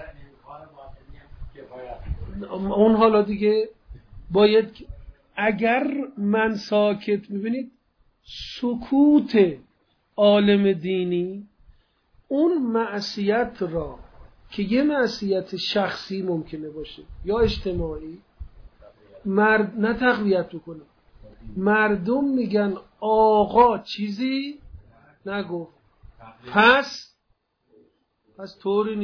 اون حالا دیگه باید، اگر من ساکت، میبینید سکوت عالم دینی اون معصیت را که یه معصیت شخصی ممکنه باشه یا اجتماعی نه تقویت بکنه. مردم میگن آقا چیزی نگفت، پس طوری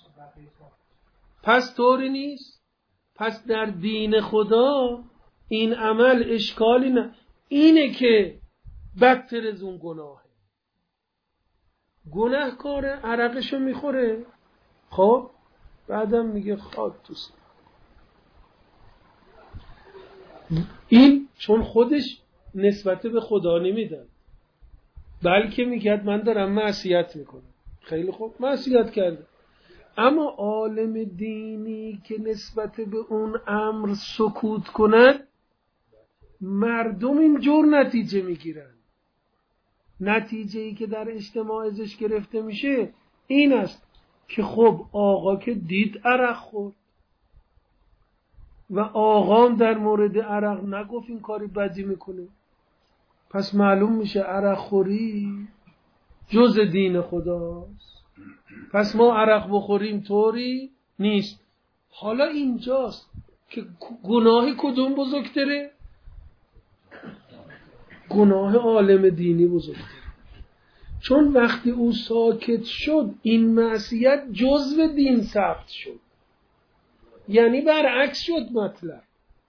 نیست، پس در دین خدا این عمل اشکالی نه. اینه که بدتر از اون گناهکاره عرقشو میخوره، خب بعدم میگه خاک توست. این چون خودش نسبت به خدا نمیدن، بلکه میگه من دارم معصیت میکنم. خیلی خوب، معصیت کرده. اما عالم دینی که نسبت به اون امر سکوت کند، مردم اینجور نتیجه میگیرن. نتیجه‌ای که در اجتماع ازش گرفته میشه این است که خب آقا که دید عرق خورد و آقام در مورد عرق نگفت این کاری بدی میکنه، پس معلوم میشه عرق خوری جز دین خداست، پس ما عرق بخوریم طوری نیست. حالا اینجاست که گناه کدوم بزرگتره؟ گناه عالم دینی بزرگتره. چون وقتی او ساکت شد این معصیت جزو دین ثبت شد، یعنی برعکس شد. مطلب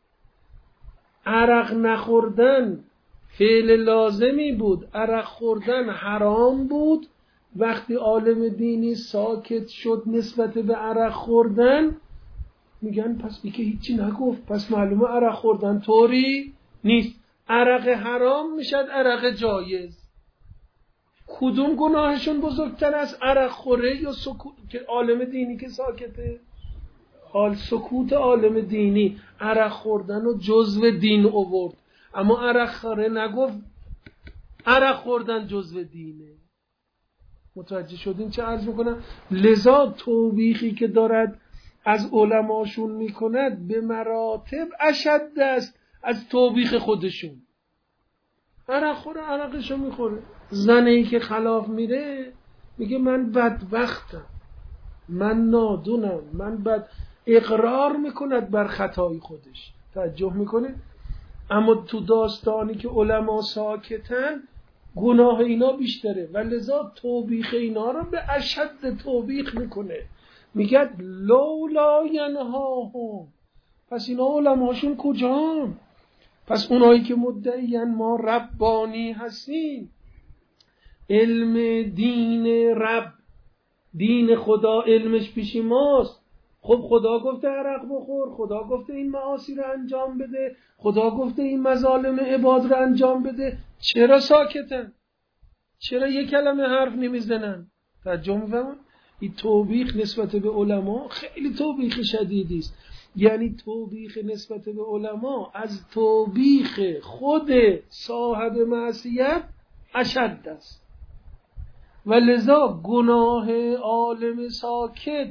عرق نخوردن فعل لازمی بود، عرق خوردن حرام بود. وقتی عالم دینی ساکت شد نسبت به عرق خوردن، میگن پس که هیچی نگفت، پس معلومه عرق خوردن طوری نیست. عرق حرام میشد عرق جایز. کدوم گناهشون بزرگتر است؟ عرق خوره یا سکوت که عالم دینی که ساکته؟ سکوت عالم دینی عرق خوردن و جزو دین آورد. اما عرق خوره نگفت عرق خوردن جزو دینه. متوجه شدین چه عرض میکنم؟ لذا توبیخی که دارد از علماشون میکند به مراتب اشد است از توبیخ خودشون. عرق خوره عرقشو میخوره. زنه ای که خلاف میره میگه من بدبختم، من نادونم، من اقرار میکند بر خطای خودش. توجه میکنه؟ اما تو داستانی که علما ساکتن گناه اینا بیشتره و لذا توبیخ اینا رو به اشد توبیخ میکنه. میگه لولا ینهاهم، پس اینا علماشون کجان؟ پس اونایی که مدعیان ما ربانی هستیم، علم دین رب، دین خدا علمش پیشی ماست. خب خدا گفته عرق بخور، خدا گفته این معاصی رو انجام بده، خدا گفته این مظالم عباد رو انجام بده، چرا ساکتن؟ چرا یک کلمه حرف نمیزنن؟ توجه می‌فرمایید؟ این توبیخ نسبت به علما خیلی توبیخ شدیدی است. یعنی توبیخ نسبت به علما از توبیخ خود صاحب معصیت اشد است. و لذا گناه عالم ساکت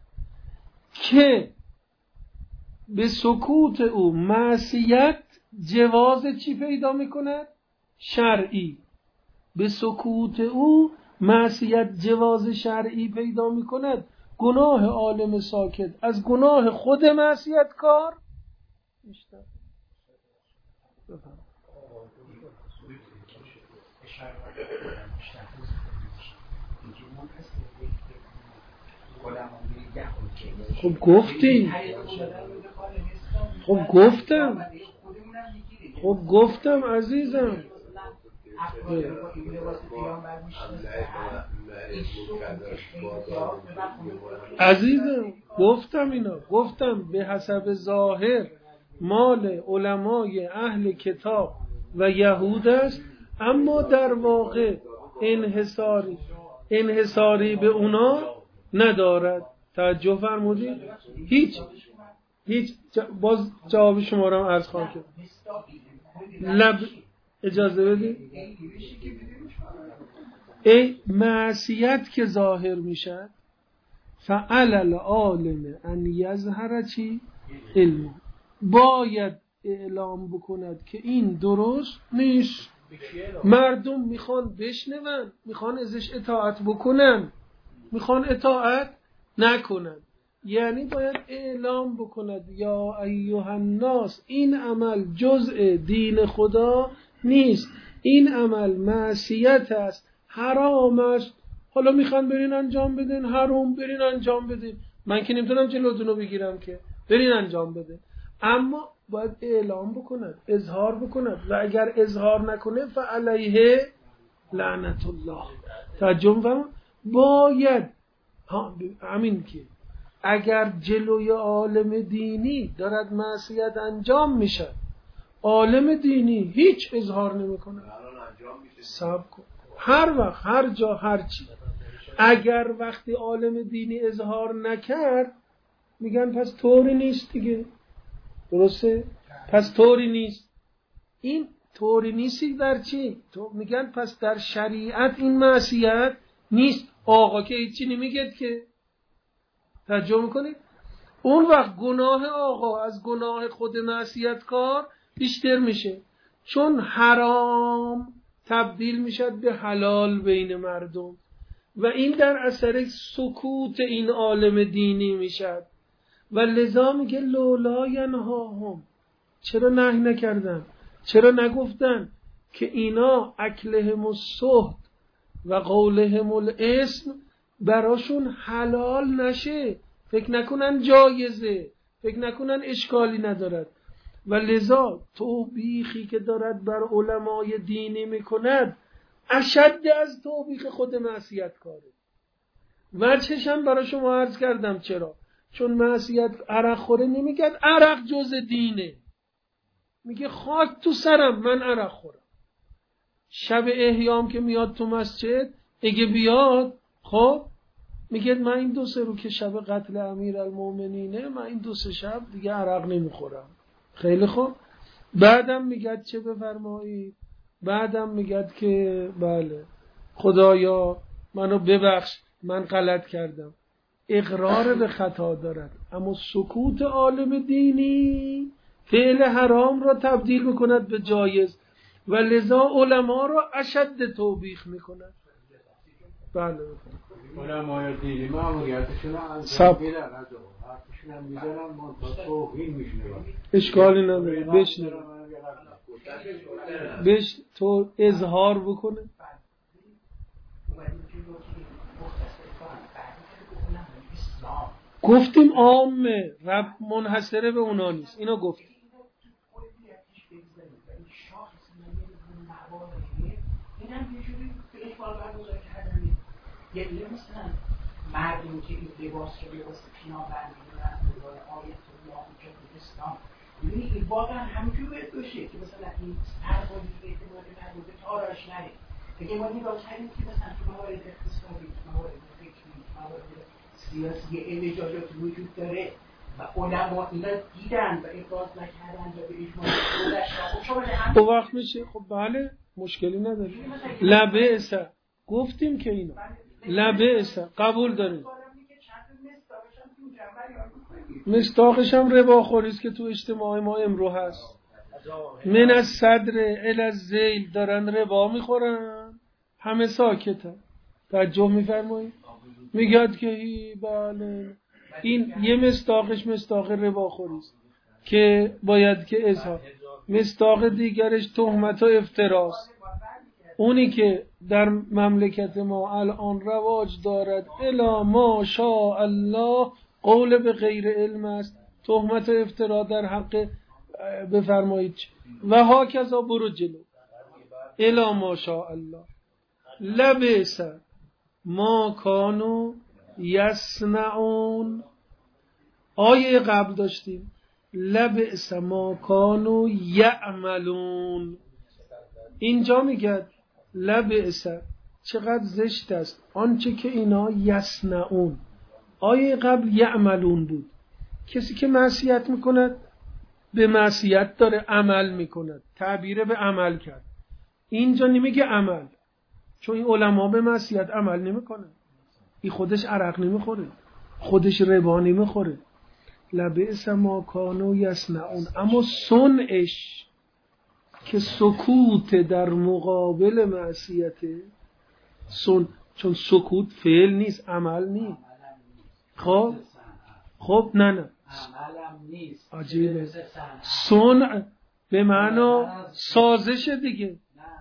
که به سکوت او معصیت جواز چی پیدا میکند؟ شرعی. به سکوت او معصیت جواز شرعی پیدا میکند. گناه عالم ساکت از گناه خود معصیت کار بیشتر. خب گفتم عزیزم، گفتم به حسب ظاهر مال علمای اهل کتاب و یهود است، اما در واقع انحصاری به اونا ندارد. توجه فرمودید؟ هیچ باز جواب شما رو عرض خواهم کرد. اجازه بدید. ای معصیت که ظاهر میشد فعل العالم ان یظهر چی؟ علم. باید اعلام بکند که این درست نیست. مردم میخوان بشنون، میخوان ازش اطاعت بکنن، میخوان اطاعت نکنن. یعنی باید اعلام بکند یا ایها الناس این عمل جزء دین خدا نیست، این عمل معصیت است، حرام است. حالا میخوان برین انجام بدین، حرام برین انجام بدین، من که نمیتونم جلوتونو بگیرم که برین انجام بده. اما باید اعلام بکند، اظهار بکند و اگر اظهار نکنه فعلیه لعنت الله. توجه باید همین که اگر جلوی عالم دینی دارد معصیت انجام میشه، عالم دینی هیچ اظهار نمیکنه، صبر کن، هر وقت هر جا هر چی. اگر وقتی عالم دینی اظهار نکرد میگن پس طوری نیست دیگه، درسته؟ پس طوری نیست. این طوری نیستی در چی؟ تو میگن پس در شریعت این معصیت نیست. آقا که هیچی نمیگه که. توجه میکنید؟ اون وقت گناه آقا از گناه خود معصیت کار بیشتر میشه، چون حرام تبدیل میشد به حلال بین مردم و این در اثر سکوت این عالم دینی میشد. و لذا میگه لولا ینهاهم، چرا نهی نکردن؟ چرا نگفتن که اینا اکلهم السحت و قولهم الاسم براشون حلال نشه، فکر نکنن جایزه، فکر نکنن اشکالی ندارد. و لذا توبیخی که دارد بر علمای دینی میکند اشد از توبیخ خود معصیت کاره. وجهش هم برای شما عرض کردم چرا. چون معصیت عرق خوره نمیگه عرق جز دینه، میگه خاک تو سرم من عرق خورم. شب احیام که میاد تو مسجد اگه بیاد، خب میگه من این 2-3 روز که شب قتل امیرالمومنینه، من این 2-3 شب دیگه عرق نمیخورم. خیلی خوب. بعدم میگد چه بفرمایید؟ بعدم میگد که بله خدایا منو ببخش، من غلط کردم. اقرار به خطا دارد، اما سکوت عالم دینی فعل حرام را تبدیل میکند به جایز و لذا علما را اشد توبیخ میکند. بله علمای دینی ماموریتشون رو انجام میدن، حرفشون هم میزنن، ما تا توهین میشنویم. اشکالی نداره، بهش تو اظهار بکنه. گفتیم عامه، رب منحصره به اونا نیست، اینو گفتیم. این هم یه جوری فکر برگزار کردن، یه مثلا مردمی که این لباس رو لباس پیامبر می‌دونن مورد آیت الله که اسلام، یعنی این واقعا همینجوری باید باشه که مثلا این سربازی اعتماد مردم به تاراش نره. اگه ما نگاه کردیم که مثلا تو موارد اقتصادی، موارد فکری، موارد سیاسی احتجاجات وجود داره و علما اینا دیدن و ابراز نکردن و به اجماع گذشتن. خب شما خب وقت میشه، خب بله مشکلی نداره. لبئس گفتیم که اینا لبئس قبول داریم. مصداقش هم رباخوری است که تو اجتماع ما امروز هست. من از صدر الی الذیل دارن ربا میخورن، همه ساکتن. توجه میفرمایید؟ میگاد که بله این یه مصداقش مصداق رباخوری است که باید که اظهار. مصداق دیگرش تهمت و افتراست. اونی که در مملکت ما الان رواج دارد الا ما شاء الله، قول به غیر علم است، تهمت و افترا در حق بفرمایید و ها کذا برو جلو. الا ما شاء الله لبئس ما کانوا یصنعون. آیه قبل داشتیم لبئس ما کانوا یعملون. اینجا میگه لبئس چقدر زشت است آنچه که اینا یصنعون. آیه قبل یعملون بود. کسی که معصیت میکند به معصیت داره عمل میکند، تعبیر به عمل کرد. اینجا نمیگه عمل، چون این علما به معصیت عمل نمیکنن. این خودش عرق نمیخوره، خودش ربا نمیخوره. لبئس ما کانوا یصنعون. اما صنعش که سکوت در مقابل معصیته، چون سکوت فعل نیست، عمل نیست. خب نه عملم نیست. عجیبه. صنع به معنی سازش دیگه.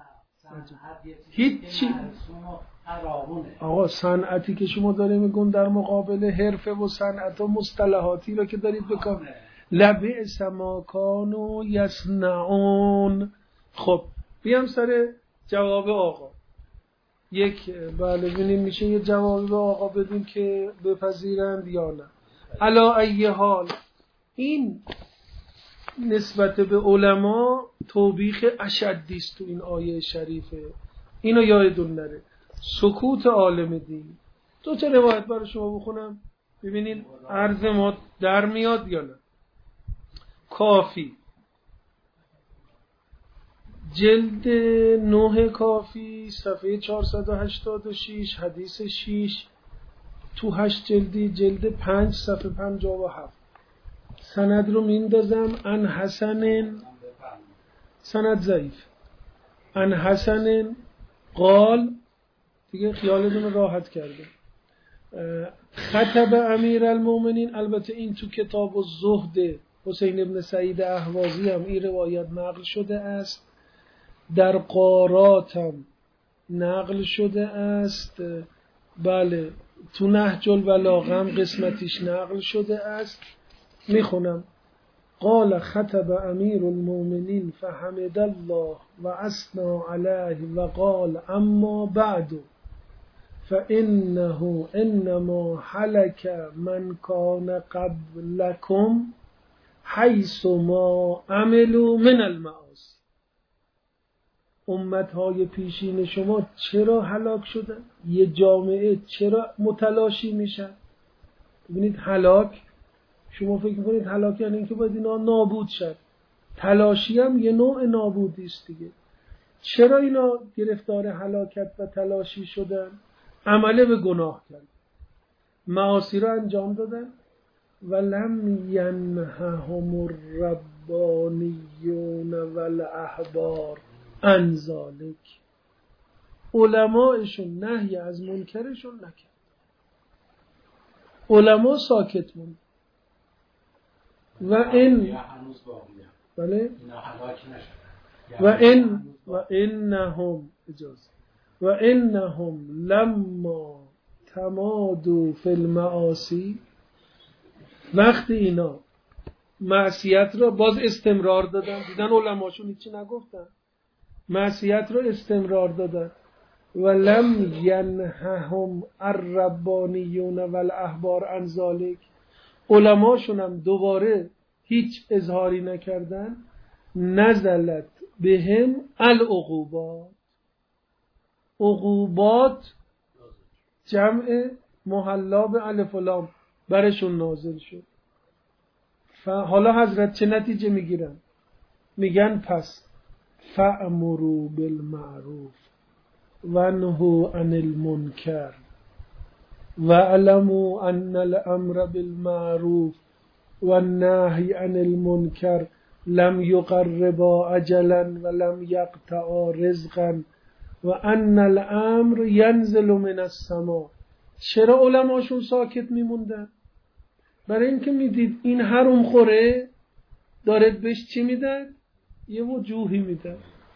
هیچی. آقا صنعتی که شما دارید میگن در مقابل حرفه و صنعت و مصطلحاتی رو که دارید بکن. لبئس ما کانوا یصنعون. خب بیام سر جواب آقا. یک بله ببینیم میشه یه جوابی به آقا بدیم که بپذیرند یا نه. علا ای حال این نسبت به علما توبیخ اشدی است تو این آیه شریفه. اینو یادتون نره. سکوت عالم دین. دو تا روایت برای شما بخونم ببینین عرض ما در میاد یا نه. کافی جلد 9 کافی صفحه 486 حدیث 6 تو 8 جلدی جلد 5 صفحه 57. سند رو میندازم. ان حسن، سند ضعیف. ان حسن قال، دیگه خیالتون راحت کرده، خطب امیر المومنین. البته این تو کتاب الزهد حسین ابن سعید اهوازی هم این روایت نقل شده است، در قارات هم نقل شده است، بله تو نهج البلاغه هم قسمتیش نقل شده است. میخونم. قال خطب امیر المؤمنین فحمد الله و اثنى علیه و قال اما بعد فانه انما هلك من کان قبلکم حیث ما عملوا من المعاصی. امتهای پیشین شما چرا هلاک شدن؟ یه جامعه چرا متلاشی میشن؟ ببینید هلاک، شما فکر میکنید هلاک یعنی اینکه باید اینا نابود شد. تلاشی هم یه نوع نابودی است دیگه. چرا اینا گرفتار هلاکت و تلاشی شدن؟ عمله به گناه کردن، معاصی رو انجام دادن. ولم ینههم الربانیون والاحبار عن ذلک. علمایشون نهی از منکرشون نکرد، علما ساکت موند. و این بله و انهم اجازه و انهم لما تمادوا فی المعاصی، وقتی اینا معصیت را باز استمرار دادن، دیدن علماشون هیچی نگفتن، معصیت را استمرار دادن. ولم ینههم الربانیون والاحبار عن ذلک، علماشون هم دوباره هیچ اظهاری نکردن. نزلت بهم العقوبات، عقوبات جمع محلا به الف و لام برشون نازل شد. حالا حضرت چه نتیجه میگیرن؟ میگن پس فأمروا بالمعروف وانهوا عن المنکر واعلموا ان الامر بالمعروف والنهی عن المنکر لم يقربا اجلا ولم يقطعا رزقا وان الامر ينزل من السماء. چرا علماشون ساکت میموندن؟ برای اینکه میدید این حروم خوره داره بهش چی میدن؟ یه وجوهی میدن،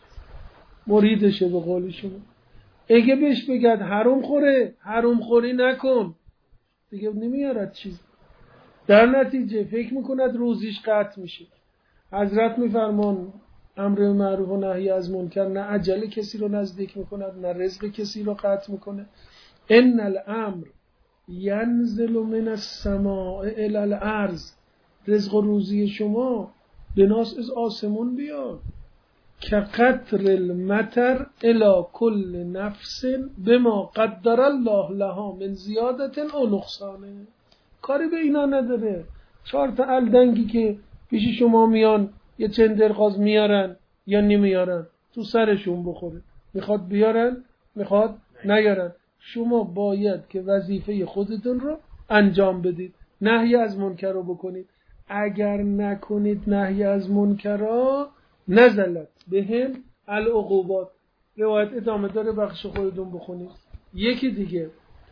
مریدشه به قول شما. اگه بهش بگد حروم خوره، حروم خوری نکن، دیگه نمیارد چیز. در نتیجه فکر میکند روزیش قطع میشه. حضرت میفرمان امر معروف و نهی از منکر نه عجله کسی رو نزدیک میکند، نه رزق کسی رو قطع میکنه. ان الامر ینزل من السماء الی الارض، رزق و روزی شما به ناس از آسمون بیاد. که قطر المطر الی کل نفس بما قدر الله لها من زیادت او نقصانه. کاری به اینا نداره. 4 تا الدنگی که پیش شما میان یه چندرغاز میارن یا نمیارن، تو سرشون بخوره. میخواد بیارن، میخواد نیارن. شما باید که وظیفه خودتون رو انجام بدید، نهی از منکر رو بکنید. اگر نکنید نهی از منکرها، نزلت بهم العقوبات. روایت ادامه داره، بخش خودتون بخونید. یکی دیگه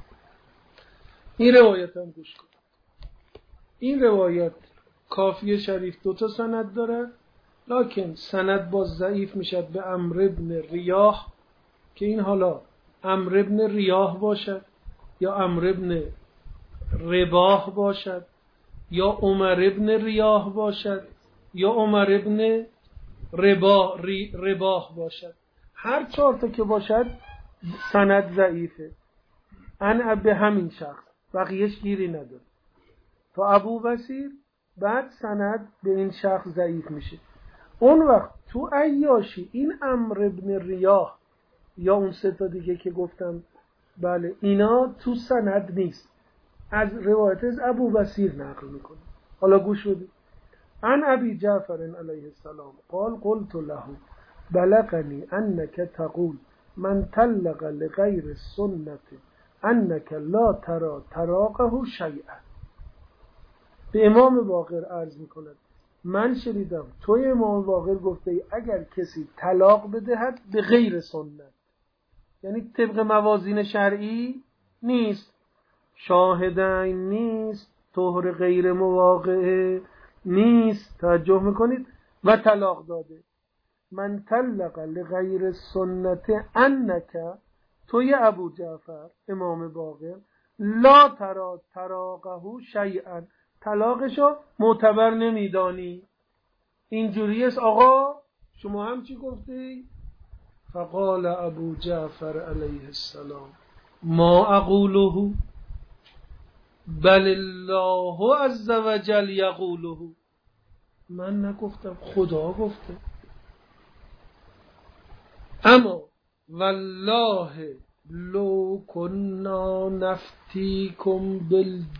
این روایت هم گوش کن. این روایت کافی شریف 2 تا سند داره، لکن سند باز ضعیف میشد به عمرو ابن ریاح، که این حالا عمرو ابن ریاح باشد یا عمرو ابن رباح باشد یا عمر ابن ریاح باشد یا عمر ابن رباح باشد، هر 4 تا که باشد سند ضعیفه. به همین شخص، بقیهش گیری نداره. تا ابو بصیر بعد سند به این شخص ضعیف میشه. اون وقت تو عیاشی این عمرو ابن ریاح یا اون 3 تا دیگه که گفتم، بله اینا تو سند نیست، از روایت از ابو بصیر نقل میکنه. حالا گوش بدید. عن ابی جعفر علیه السلام قال قلت له بلغني انك تقول من طلق لغير السنة انك لا ترى طلاقه شيئا. به امام باقر عرض میکند من شنیدم توی امام باقر گفته ای اگر کسی طلاق بدهد به غیر سنت، یعنی طبق موازین شرعی نیست، شاهدین نیست، طهر غیر مواقعه نیست، توجه میکنید، و طلاق داده. من طلق لغیر سنت انک، توی ابو جعفر امام باقر، لا ترا طلاقه شیئا، طلاقشو معتبر نمیدانی. اینجوری است آقا، شما هم چی گفتی؟ فقال ابو جعفر علیه السلام ما اقوله بل الله عز وجل یقوله. من نگفتم، خدا گفته. اما والله لو كنا نفتيكم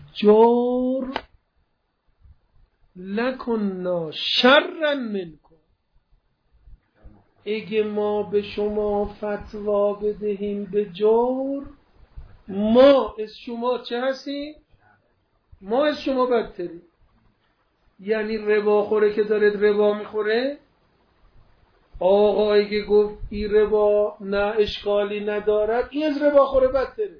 بالجور لكنا شرا منكم. اگه ما به شما فتوا بدهیم به جور، ما از شما چه هستیم؟ ما از شما بدتریم. یعنی رباخوره که داره ربا میخوره، آقایی که گفت این ربا نه اشکالی ندارد، این از رباخوره بدتره.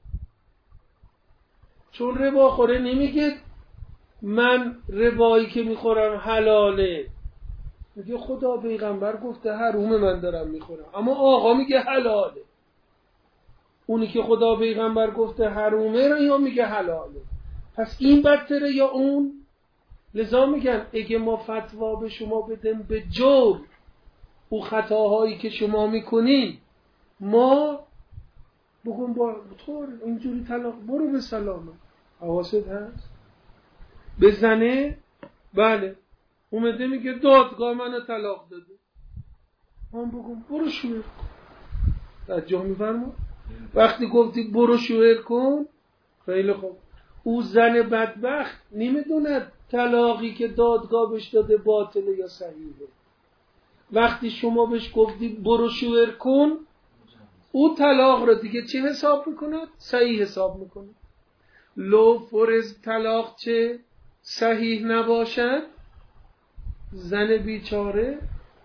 چون رباخوره نمیگه من ربایی که میخورم حلاله، میگه خدا پیغمبر گفته حرومه من دارم میخورم، اما آقا میگه حلاله. اونی که خدا پیغمبر گفته حرومه رو یا میگه حلاله. پس این بدتره یا اون؟ لذا میگن اگه ما فتوا به شما بدیم به جور او خطاهایی که شما میکنین، ما بگم با طور اینجوری طلاق برو به سلامه، حواست هست؟ بزنه بله اومده میگه دادگاه منو طلاق داده، من بگم برو شوهر کن. توجه میفرما؟ وقتی گفتی برو شوهر کن، خیلی خوب، او زن بدبخت نمیدوند طلاقی که دادگاه بهش داده باطله یا صحیحه. وقتی شما بهش گفتی برو شوهر کن، او طلاق رو دیگه چه حساب میکنه؟ صحیح حساب میکنه. لو فرض طلاق چه صحیح نباشد، زن بیچاره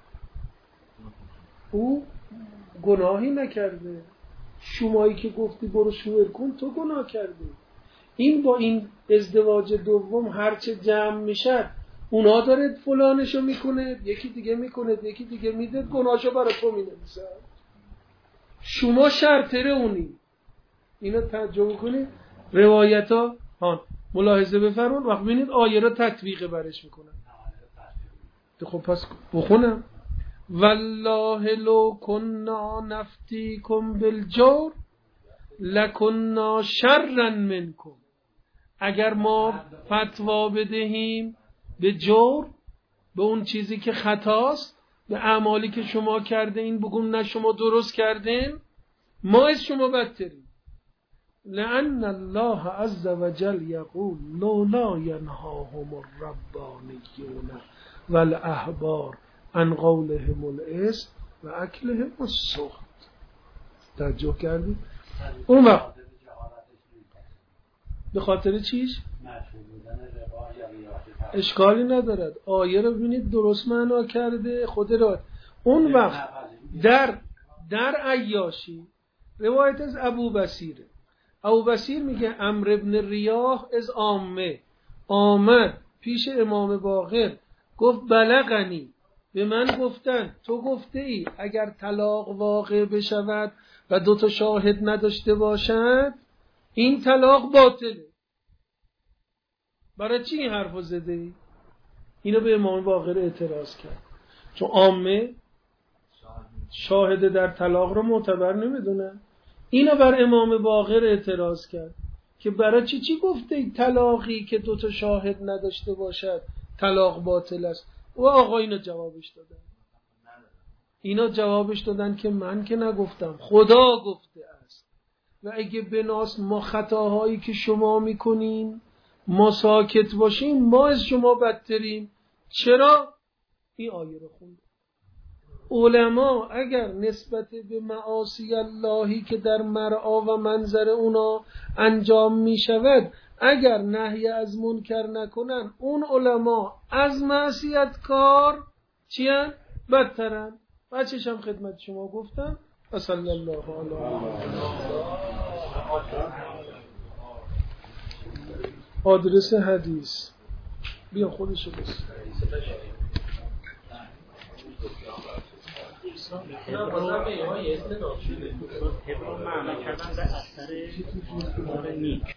او گناهی نکرده، شمایی که گفتی برو شوهر کن تو گناه کردی. این با این ازدواج دوم هرچه جمع میشد، اونا داره فلانشو میکنه، یکی دیگه میکنه، یکی دیگه میده، گناهشو برای تو مینویسه. شما شرطره اونی. اینا ترجمه کنید روایت ها ملاحظه بفرمون، وقت ببینید آیه را تطبیق برش میکنن. خب پس بخونم والله لو کنا نفتیکم بالجور لکنا شرا منکم. اگر ما فتوا بدهیم به جور، به اون چیزی که خطاست، به اعمالی که شما کرده این بگم نه شما درست کردین، ما از شما بدتریم. لأن الله عز وجل یقول لولا ینهاهم الربانیون والاحبار عن قولهم الاسم و اکلهم السحت. توجه کردید؟ اون وقت به خاطر چیش؟ اشکالی ندارد. آیه رو ببینید درست معنا کرده خود را. اون وقت در عیاشی روایت از ابو بصیره. ابو بصیر میگه عمرو ابن ریاح از عامه آمد پیش امام باقر، گفت بلغنی، به من گفتن تو گفته ای اگر طلاق واقع بشود و 2 شاهد نداشته باشد این طلاق باطله. برای چی این حرفو زده ای؟ اینو به امام باقر اعتراض کرد، چون عامه شاهد در طلاق رو معتبر نمیدونن. اینو بر امام باقر اعتراض کرد که برای چی گفته ای طلاقی که 2 شاهد نداشته باشد طلاق باطل است. و آقا اینو جوابش دادن که من که نگفتم، خدا گفته است. و اگه بناس ما خطاهایی که شما میکنین ما ساکت باشیم، ما از شما بدتریم. چرا؟ این آیه رو خوند. علما اگر نسبت به معاصی اللهی که در مرعا و منظر اونا انجام می شود اگر نهی از منکر نکنن، اون علما از معصیت کار چیان؟ بدترن. بچه‌ش هم خدمت شما گفتم. و صلی الله علی آدرس حدیث بیا خودشو بس. معنی کردن به اثر نیک